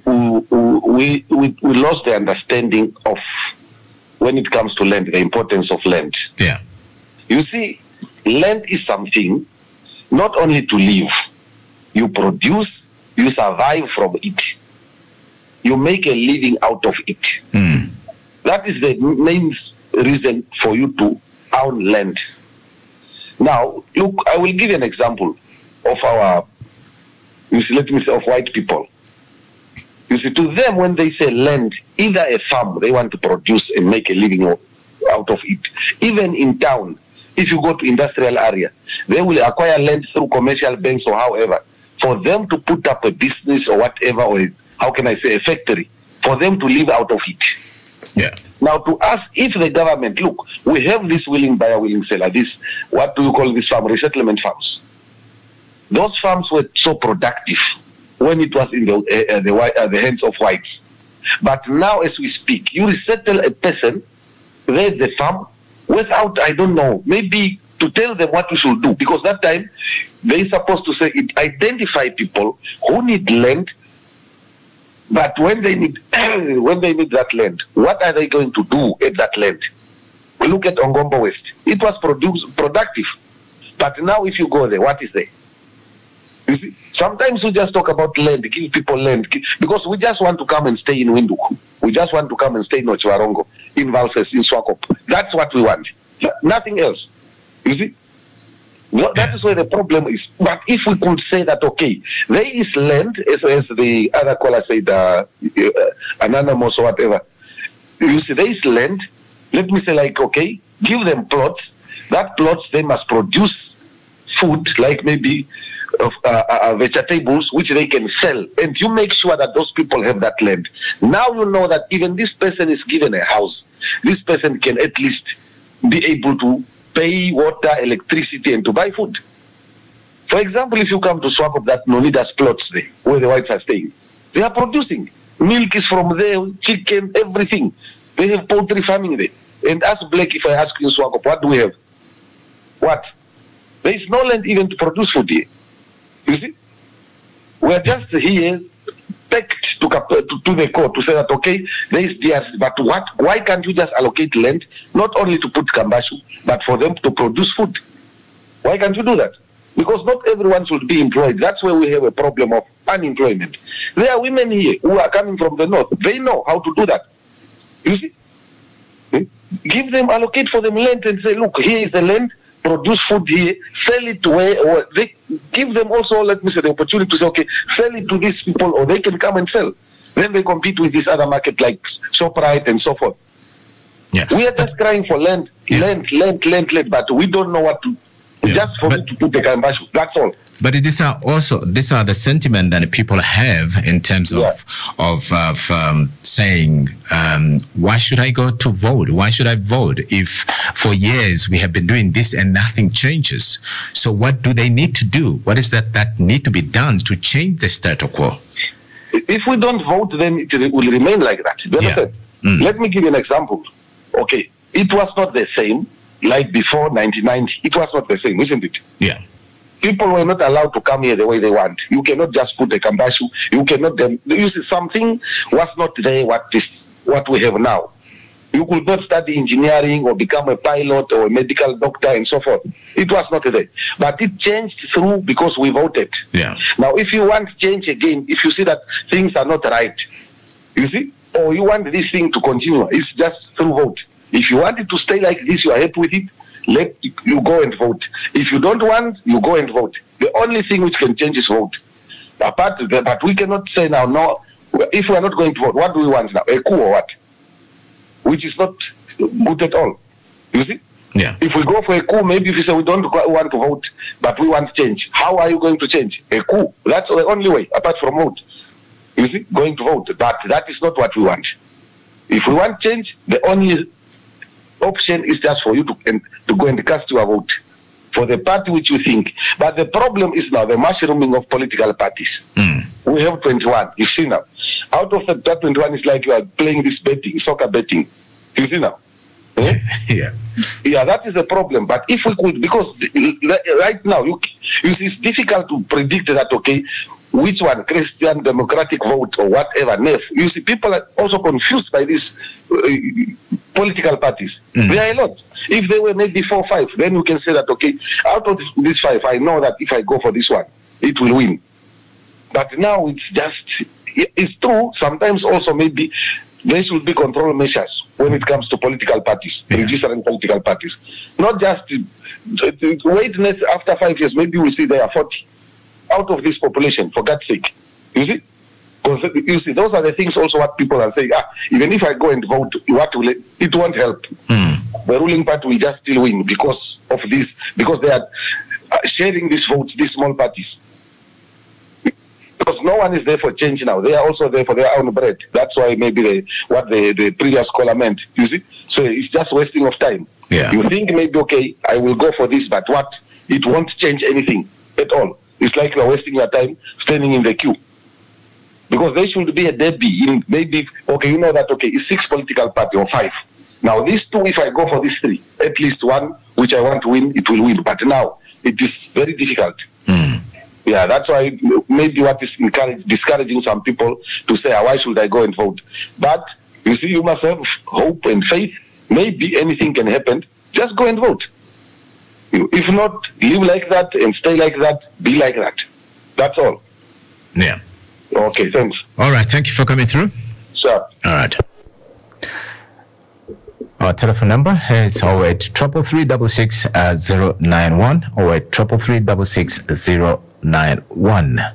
Speaker 15: we lost the understanding of, when it comes to land, the importance of land.
Speaker 1: Yeah.
Speaker 15: You see, land is something not only to live. You produce, you survive from it. You make a living out of it. That is the main reason for you to own land. Now, look, I will give you an example of our, let me say, of white people. You see, to them, when they say land, either a farm, they want to produce and make a living out of it. Even in town, if you go to industrial area, they will acquire land through commercial banks or however, for them to put up a business or whatever, or how can I say, a factory, for them to live out of it.
Speaker 1: Yeah.
Speaker 15: Now, to us, if the government, look, we have this willing buyer, willing seller, this, what do you call this farm? Resettlement farms. Those farms were so productive when it was in the hands of whites. But now, as we speak, you resettle a person, there's the farm, without, I don't know, maybe to tell them what we should do. Because that time, they're supposed to say, identify people who need land, but when they need that land, what are they going to do at that land? We look at Ongombo West. It was productive. But now if you go there, what is there? You see, sometimes we just talk about land, give people land, because we just want to come and stay in Windhoek. We just want to come and stay in Ochiwarongo, in Valses, in Swakop. That's what we want. Nothing else. You see? That is where the problem is. But if we could say that, okay, there is land, as the other caller said, anonymous or whatever. You see, there is land. Let me say, like, okay, give them plots. That plots, they must produce food, like maybe vegetables, which they can sell. And you make sure that those people have that land. Now you know that even this person is given a house. This person can at least be able to pay water, electricity, and to buy food. For example, if you come to Swakop, that Nonidas plots there, where the whites are staying, they are producing. Milk is from there, chicken, everything. They have poultry farming there. And as Blake, if I ask you, Swakop, what do we have? What? There is no land even to produce food here. You see? We are just here, pegged to the court to say that, okay, there is DRC, but what? Why can't you just allocate land, not only to put Kambashu, but for them to produce food? Why can't you do that? Because not everyone should be employed. That's where we have a problem of unemployment. There are women here who are coming from the north. They know how to do that. You see? Give them, allocate for them land and say, look, here is the land, produce food here, sell it to where, or they give them also, let me say, the opportunity to say, okay, sell it to these people, or they can come and sell. Then they compete with this other market like ShopRite and so forth.
Speaker 1: Yeah.
Speaker 15: We are just crying for land, land, but we don't know what to, just for me to put the Kambashu, that's all.
Speaker 1: But these are the sentiment that people have in terms of saying, why should I go to vote? Why should I vote if for years we have been doing this and nothing changes? So what do they need to do? What is that need to be done to change the status quo?
Speaker 15: If we don't vote, then it will remain like that. Let me give you an example. Okay, it was not the same like before 1990. It was not the same, isn't it?
Speaker 1: Yeah.
Speaker 15: People were not allowed to come here the way they want. You cannot just put a Kambashu. You cannot. You see, something was not there. What we have now. You could not study engineering or become a pilot or a medical doctor and so forth. It was not there. But it changed through because we voted.
Speaker 1: Yeah.
Speaker 15: Now, if you want change again, if you see that things are not right, you see, or you want this thing to continue, it's just through vote. If you want it to stay like this, you are happy with it, let you go and vote. If you don't want, you go and vote. The only thing which can change is vote. Apart from that, but we cannot say now, no, if we are not going to vote, what do we want now? A coup or what? Which is not good at all. You see?
Speaker 1: Yeah.
Speaker 15: If we go for a coup, maybe if we say we don't want to vote, but we want change, how are you going to change? A coup. That's the only way, apart from vote. You see? Going to vote. But that is not what we want. If we want change, the only option is just for you to go and cast your vote for the party which you think. But the problem is now the mushrooming of political parties. We have 21. You see now. Out of that 21 is like you are playing this betting, soccer betting. You see now.
Speaker 1: Yeah.
Speaker 15: Yeah, that is the problem. But if we could, because right now, you see, it's difficult to predict that, okay, which one, Christian, Democratic vote, or whatever, NEF. You see, people are also confused by these political parties. There are a lot. If there were maybe 4 or 5, then we can say that, okay, out of these 5, I know that if I go for this one, it will win. But now it's true, sometimes also maybe there should be control measures when it comes to political parties, registering political parties. Not just wait after 5 years, maybe we see there are 40 out of this population, for God's sake. You see? Because you see, those are the things also what people are saying. Even if I go and vote, it won't help. The ruling party will just still win because of this, because they are sharing these votes, these small parties. Because no one is there for change now. They are also there for their own bread. That's why maybe what the previous caller meant, you see? So it's just wasting of time.
Speaker 1: Yeah.
Speaker 15: You think maybe, okay, I will go for this, but what? It won't change anything at all. It's like you're wasting your time standing in the queue. Because there should be a debate in maybe, okay, you know that, okay, it's 6 political parties or 5. Now, these 2, if I go for these 3, at least one, which I want to win, it will win. But now, it is very difficult. Yeah, that's why maybe what is discouraging some people to say, why should I go and vote? But, you see, you must have hope and faith. Maybe anything can happen. Just go and vote. If not, live like that and stay like that, be like that. That's all.
Speaker 1: Yeah.
Speaker 15: Okay, thanks.
Speaker 1: All right, thank you for coming through.
Speaker 15: Sure.
Speaker 1: All right. Our telephone number is 0833666091 or 0833666091.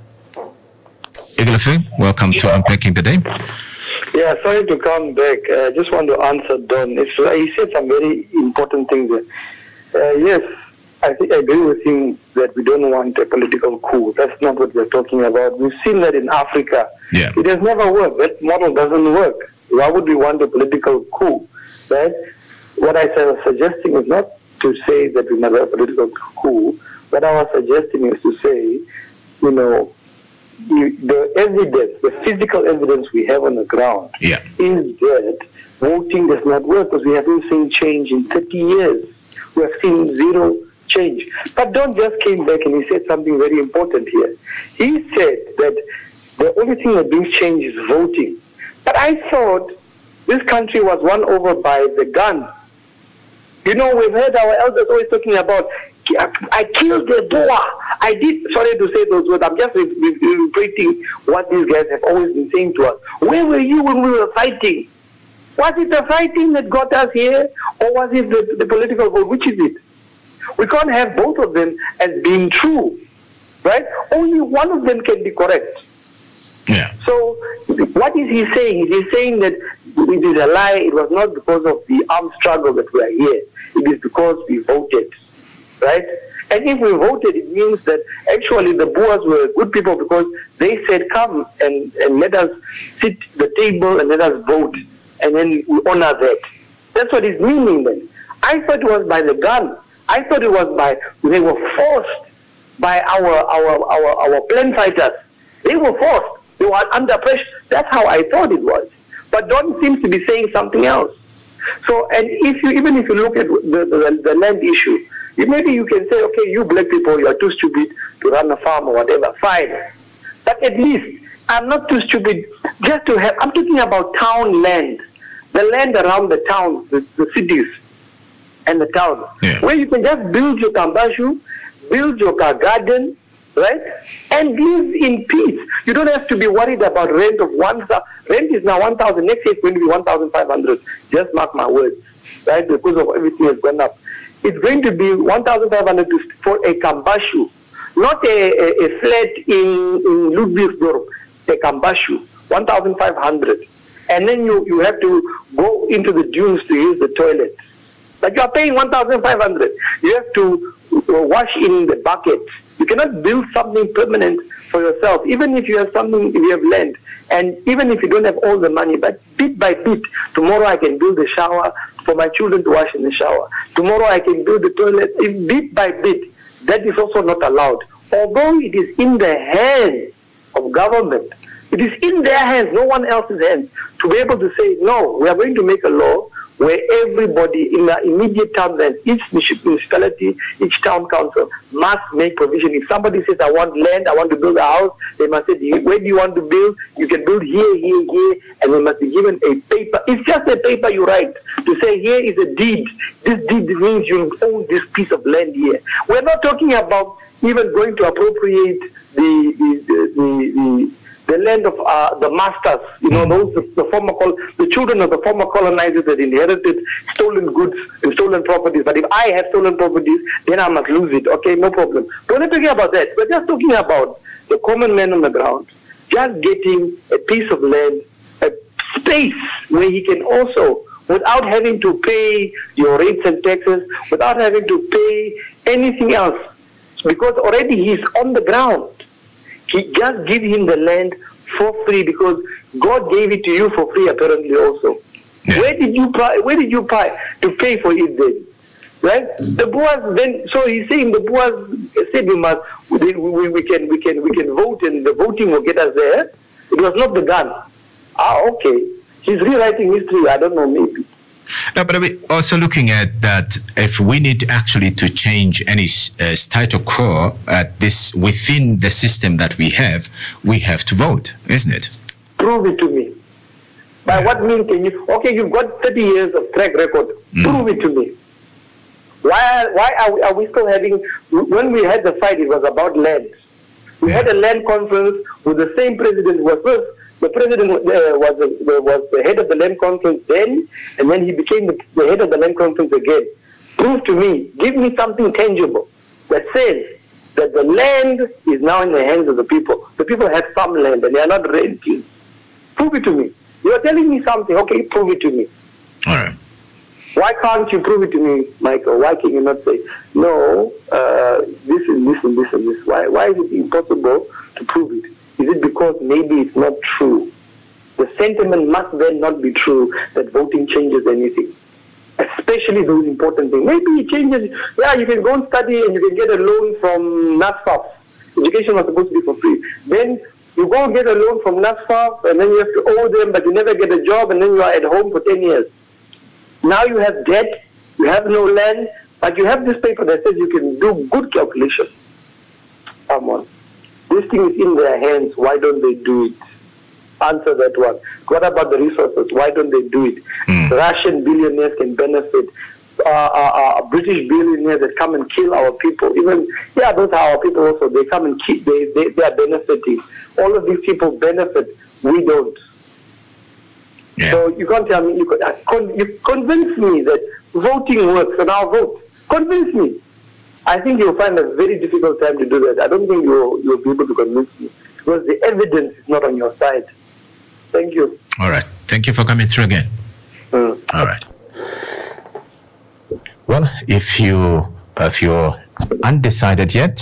Speaker 1: Eagle FM, welcome to Unpacking the Day.
Speaker 17: Yeah, sorry to come back. I just want to answer Don. He said some very important things there. Yes, I think I agree with him that we don't want a political coup. That's not what we're talking about. We've seen that in Africa.
Speaker 1: Yeah.
Speaker 17: It has never worked. That model doesn't work. Why would we want a political coup? Right? What I was suggesting is not to say that we must have a political coup. What I was suggesting is to say, you know, the evidence, the physical evidence we have on the ground is that voting does not work because we haven't seen change in 30 years. We have seen zero change. But Don just came back and he said something very important here. He said that the only thing that brings change is voting. But I thought this country was won over by the gun. You know, we've heard our elders always talking about, I killed the Boer. I did, sorry to say those words, I'm just repeating what these guys have always been saying to us. Where were you when we were fighting? Was it the fighting that got us here, or was it the political vote? Which is it? We can't have both of them as being true, right? Only one of them can be correct.
Speaker 1: Yeah.
Speaker 17: So what is he saying? He's saying that it is a lie. It was not because of the armed struggle that we are here. It is because we voted, right? And if we voted, it means that actually the Boers were good people because they said, come and let us sit at the table and let us vote. And then we honor that. That's what it's meaning then. I thought it was by the gun. I thought it was by, they were forced by our plan fighters. They were forced. They were under pressure. That's how I thought it was. But Don seems to be saying something else. So, and even if you look at the land issue, maybe you can say, okay, you black people, you are too stupid to run a farm or whatever. Fine. But at least, I'm not too stupid just to have, I'm talking about town land. The land around the towns, the cities and the towns, where you can just build your kambashu, build your garden, right? And live in peace. You don't have to be worried about rent of 1,000. Rent is now 1,000. Next year it's going to be 1,500. Just mark my words, right? Because of everything has gone up. It's going to be 1,500 for a kambashu, not a flat in Ludwigsdorp, a kambashu, 1,500. And then you have to go into the dunes to use the toilet. But you are paying 1,500. You have to wash in the bucket. You cannot build something permanent for yourself, even if you have something, if you have land, and even if you don't have all the money. But bit by bit, tomorrow I can build a shower for my children to wash in the shower. Tomorrow I can build the toilet. Bit by bit, that is also not allowed. Although it is in the hands of government, it is in their hands, no one else's hands, to be able to say, no, we are going to make a law where everybody in the immediate town, and each municipality, each town council must make provision. If somebody says, I want land, I want to build a house, they must say, where do you want to build? You can build here, here, here, and they must be given a paper. It's just a paper you write to say, here is a deed. This deed means you own this piece of land here. We're not talking about even going to appropriate the land of the masters, those the children of the former colonizers that inherited stolen goods and stolen properties. But if I have stolen properties, then I must lose it. Okay, no problem. We're not talking about that. We're just talking about the common man on the ground, just getting a piece of land, a space where he can also, without having to pay your rates and taxes, without having to pay anything else, because already he's on the ground. He just give him the land for free because God gave it to you for free apparently also. Yeah. Where did you pay to pay for it then? Right? The Boaz then, so he's saying the Boaz said we can vote and the voting will get us there. It was not the gun. Okay. He's rewriting history, I don't know, maybe.
Speaker 1: No, but we're also looking at that if we need actually to change any status quo at this within the system that we have to vote, isn't it?
Speaker 17: Prove it to me. By what means can you? Okay, you've got 30 years of track record. Prove it to me. Why are we still having? When we had the fight, it was about land. We had a land conference with the same president who was first. The president was the head of the land conference then, and then he became the head of the land conference again. Prove to me, give me something tangible that says that the land is now in the hands of the people. The people have some land and they are not renting. Prove it to me. You are telling me something. Okay, prove it to me.
Speaker 1: All right.
Speaker 17: Why can't you prove it to me, Michael? Why can you not say, no, this and this and this and this? Why is it impossible to prove it? Is it because maybe it's not true? The sentiment must then not be true that voting changes anything, especially those important things. Maybe it changes. Yeah, you can go and study and you can get a loan from NASFAF. Education was supposed to be for free. Then you go and get a loan from NASFAF and then you have to owe them, but you never get a job and then you are at home for 10 years. Now you have debt, you have no land, but you have this paper that says you can do good calculation. Come on. This thing is in their hands. Why don't they do it? Answer that one. What about the resources? Why don't they do it? Russian billionaires can benefit. British billionaires that come and kill our people. Even, those are our people also. They come and kill. They are benefiting. All of these people benefit. We don't. Yeah. So you can't tell me. You convince me that voting works and I'll vote. Convince me. I think you'll find a very difficult time to do that. I don't think you'll be able to convince me because the evidence is not on your side. Thank you.
Speaker 1: All right. Thank you for coming through again. All right. Well, if you're undecided yet,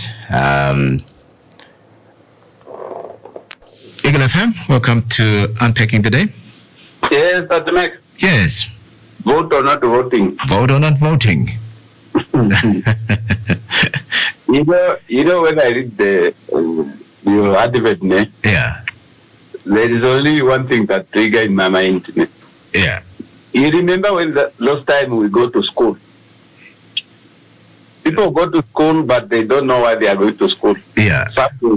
Speaker 1: Eagle FM, welcome to Unpacking the Day.
Speaker 15: Yes, Dr. Max.
Speaker 1: Yes.
Speaker 15: Vote or not voting?
Speaker 1: Vote or not voting?
Speaker 15: You know when I read your advert,
Speaker 1: yeah,
Speaker 15: there is only one thing that trigger in my mind.
Speaker 1: Yeah.
Speaker 15: You remember when the last time we go to school? People go to school, but they don't know why they are going to school.
Speaker 1: Yeah.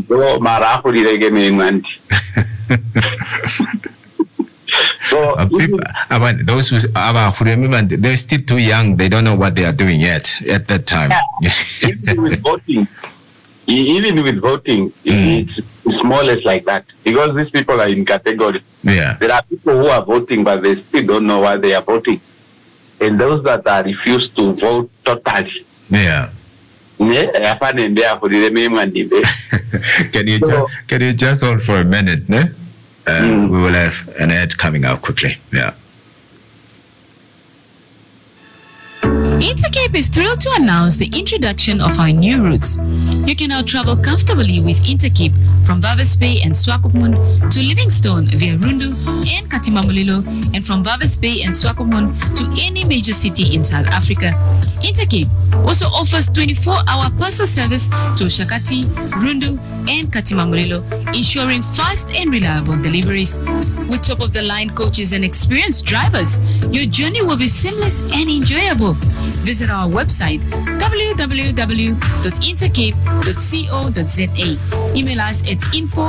Speaker 15: So
Speaker 1: those who remember, they're still too young. They don't know what they are doing yet at that time.
Speaker 15: Even with voting, it's more or less like that because these people are in category.
Speaker 1: Yeah.
Speaker 15: There are people who are voting, but they still don't know why they are voting, and those that are refused to vote totally.
Speaker 1: Yeah.
Speaker 15: Can
Speaker 1: you just hold for a minute, ne? We will have an ad coming out quickly. Yeah.
Speaker 18: Intercape is thrilled to announce the introduction of our new routes. You can now travel comfortably with Intercape from Walvis Bay and Swakopmund to Livingstone via Rundu and Katimamulilo, and from Walvis Bay and Swakopmund to any major city in South Africa. Intercape also offers 24-hour parcel service to Shakati, Rundu, and Katimamulilo, ensuring fast and reliable deliveries. With top-of-the-line coaches and experienced drivers, your journey will be seamless and enjoyable. Visit our website www.intercape.co.za. Email us at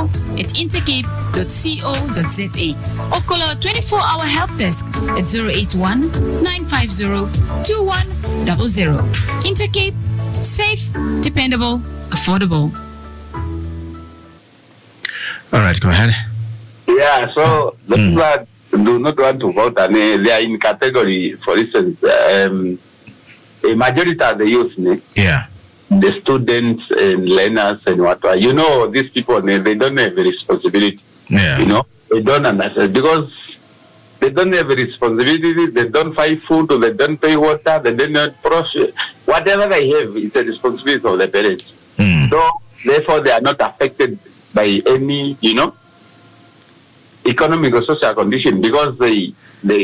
Speaker 18: info@intercape.co.za or call our 24-hour help desk at 081-950-2100. Intercape, safe, dependable, affordable.
Speaker 1: All right, go ahead.
Speaker 14: Yeah, so the people that do not want to vote, and they are in category, for instance, a majority of the youth,
Speaker 1: yeah,
Speaker 14: the students and learners and whatever. You know, these people, they don't have a responsibility.
Speaker 1: Yeah.
Speaker 14: You know, they don't understand because they don't have a responsibility. They don't buy food, or they don't pay water, they don't have process. Whatever they have, it's a responsibility of the parents. So, therefore, they are not affected by any, economic or social condition because the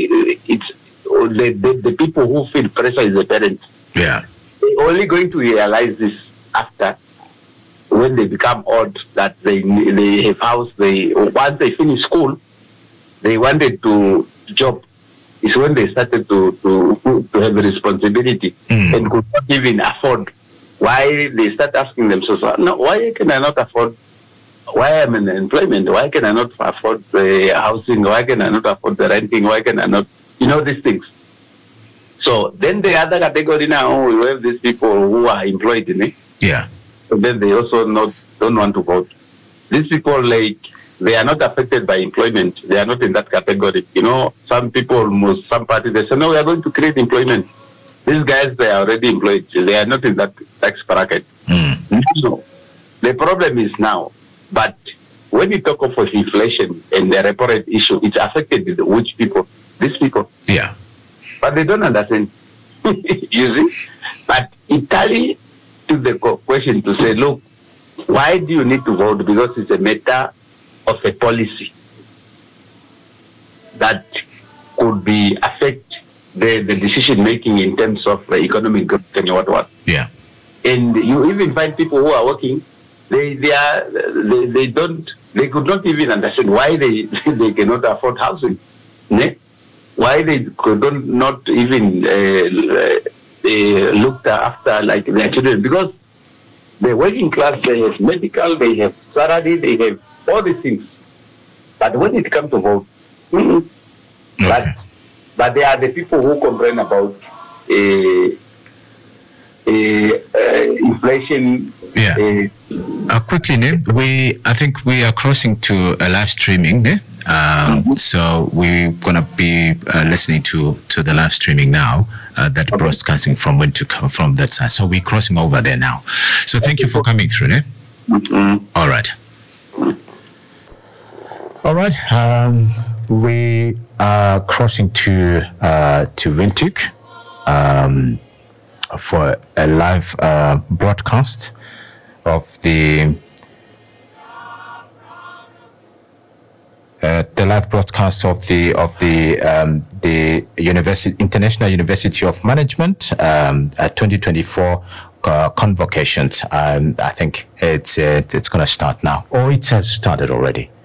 Speaker 14: people who feel pressure is the parents.
Speaker 1: Yeah.
Speaker 14: They're only going to realize this after when they become old that they have house. Once they finish school, they wanted to job. It's when they started to have a responsibility and could not even afford. Why they start asking themselves, no, why can I not afford? Why I'm in employment? Why can I not afford the housing? Why can I not afford the renting? Why can I not, these things? So then the other category now, we have these people who are employed in it.
Speaker 1: Yeah.
Speaker 14: So then they also don't want to vote. These people, they are not affected by employment. They are not in that category. Some people, some parties, they say, no, we are going to create employment. These guys, they are already employed. They are not in that tax bracket. No. The problem is now, but when you talk of inflation and the repo rate issue, it's affected which people? These people.
Speaker 1: Yeah.
Speaker 14: But they don't understand. You see? But it tallies to the question to say, look, why do you need to vote? Because it's a matter of a policy that could be affect the decision making in terms of economic growth and what.
Speaker 1: Yeah.
Speaker 14: And you even find people who are working, they could not even understand why they cannot afford housing. Why they could not even look after their children, because the working class, they have medical, they have salary, they have all these things. But when it comes to vote, but they are the people who complain about inflation.
Speaker 1: Yeah. Quickly, I think we are crossing to a live streaming. So we're gonna be listening to the live streaming now. That broadcasting from that side. So we're crossing over there now. So thank you for coming through. All right. All right. We are crossing to Windhoek for a live broadcast of the live broadcast of the International University of Management 2024 convocations. I think it's going to start now, or it has started already.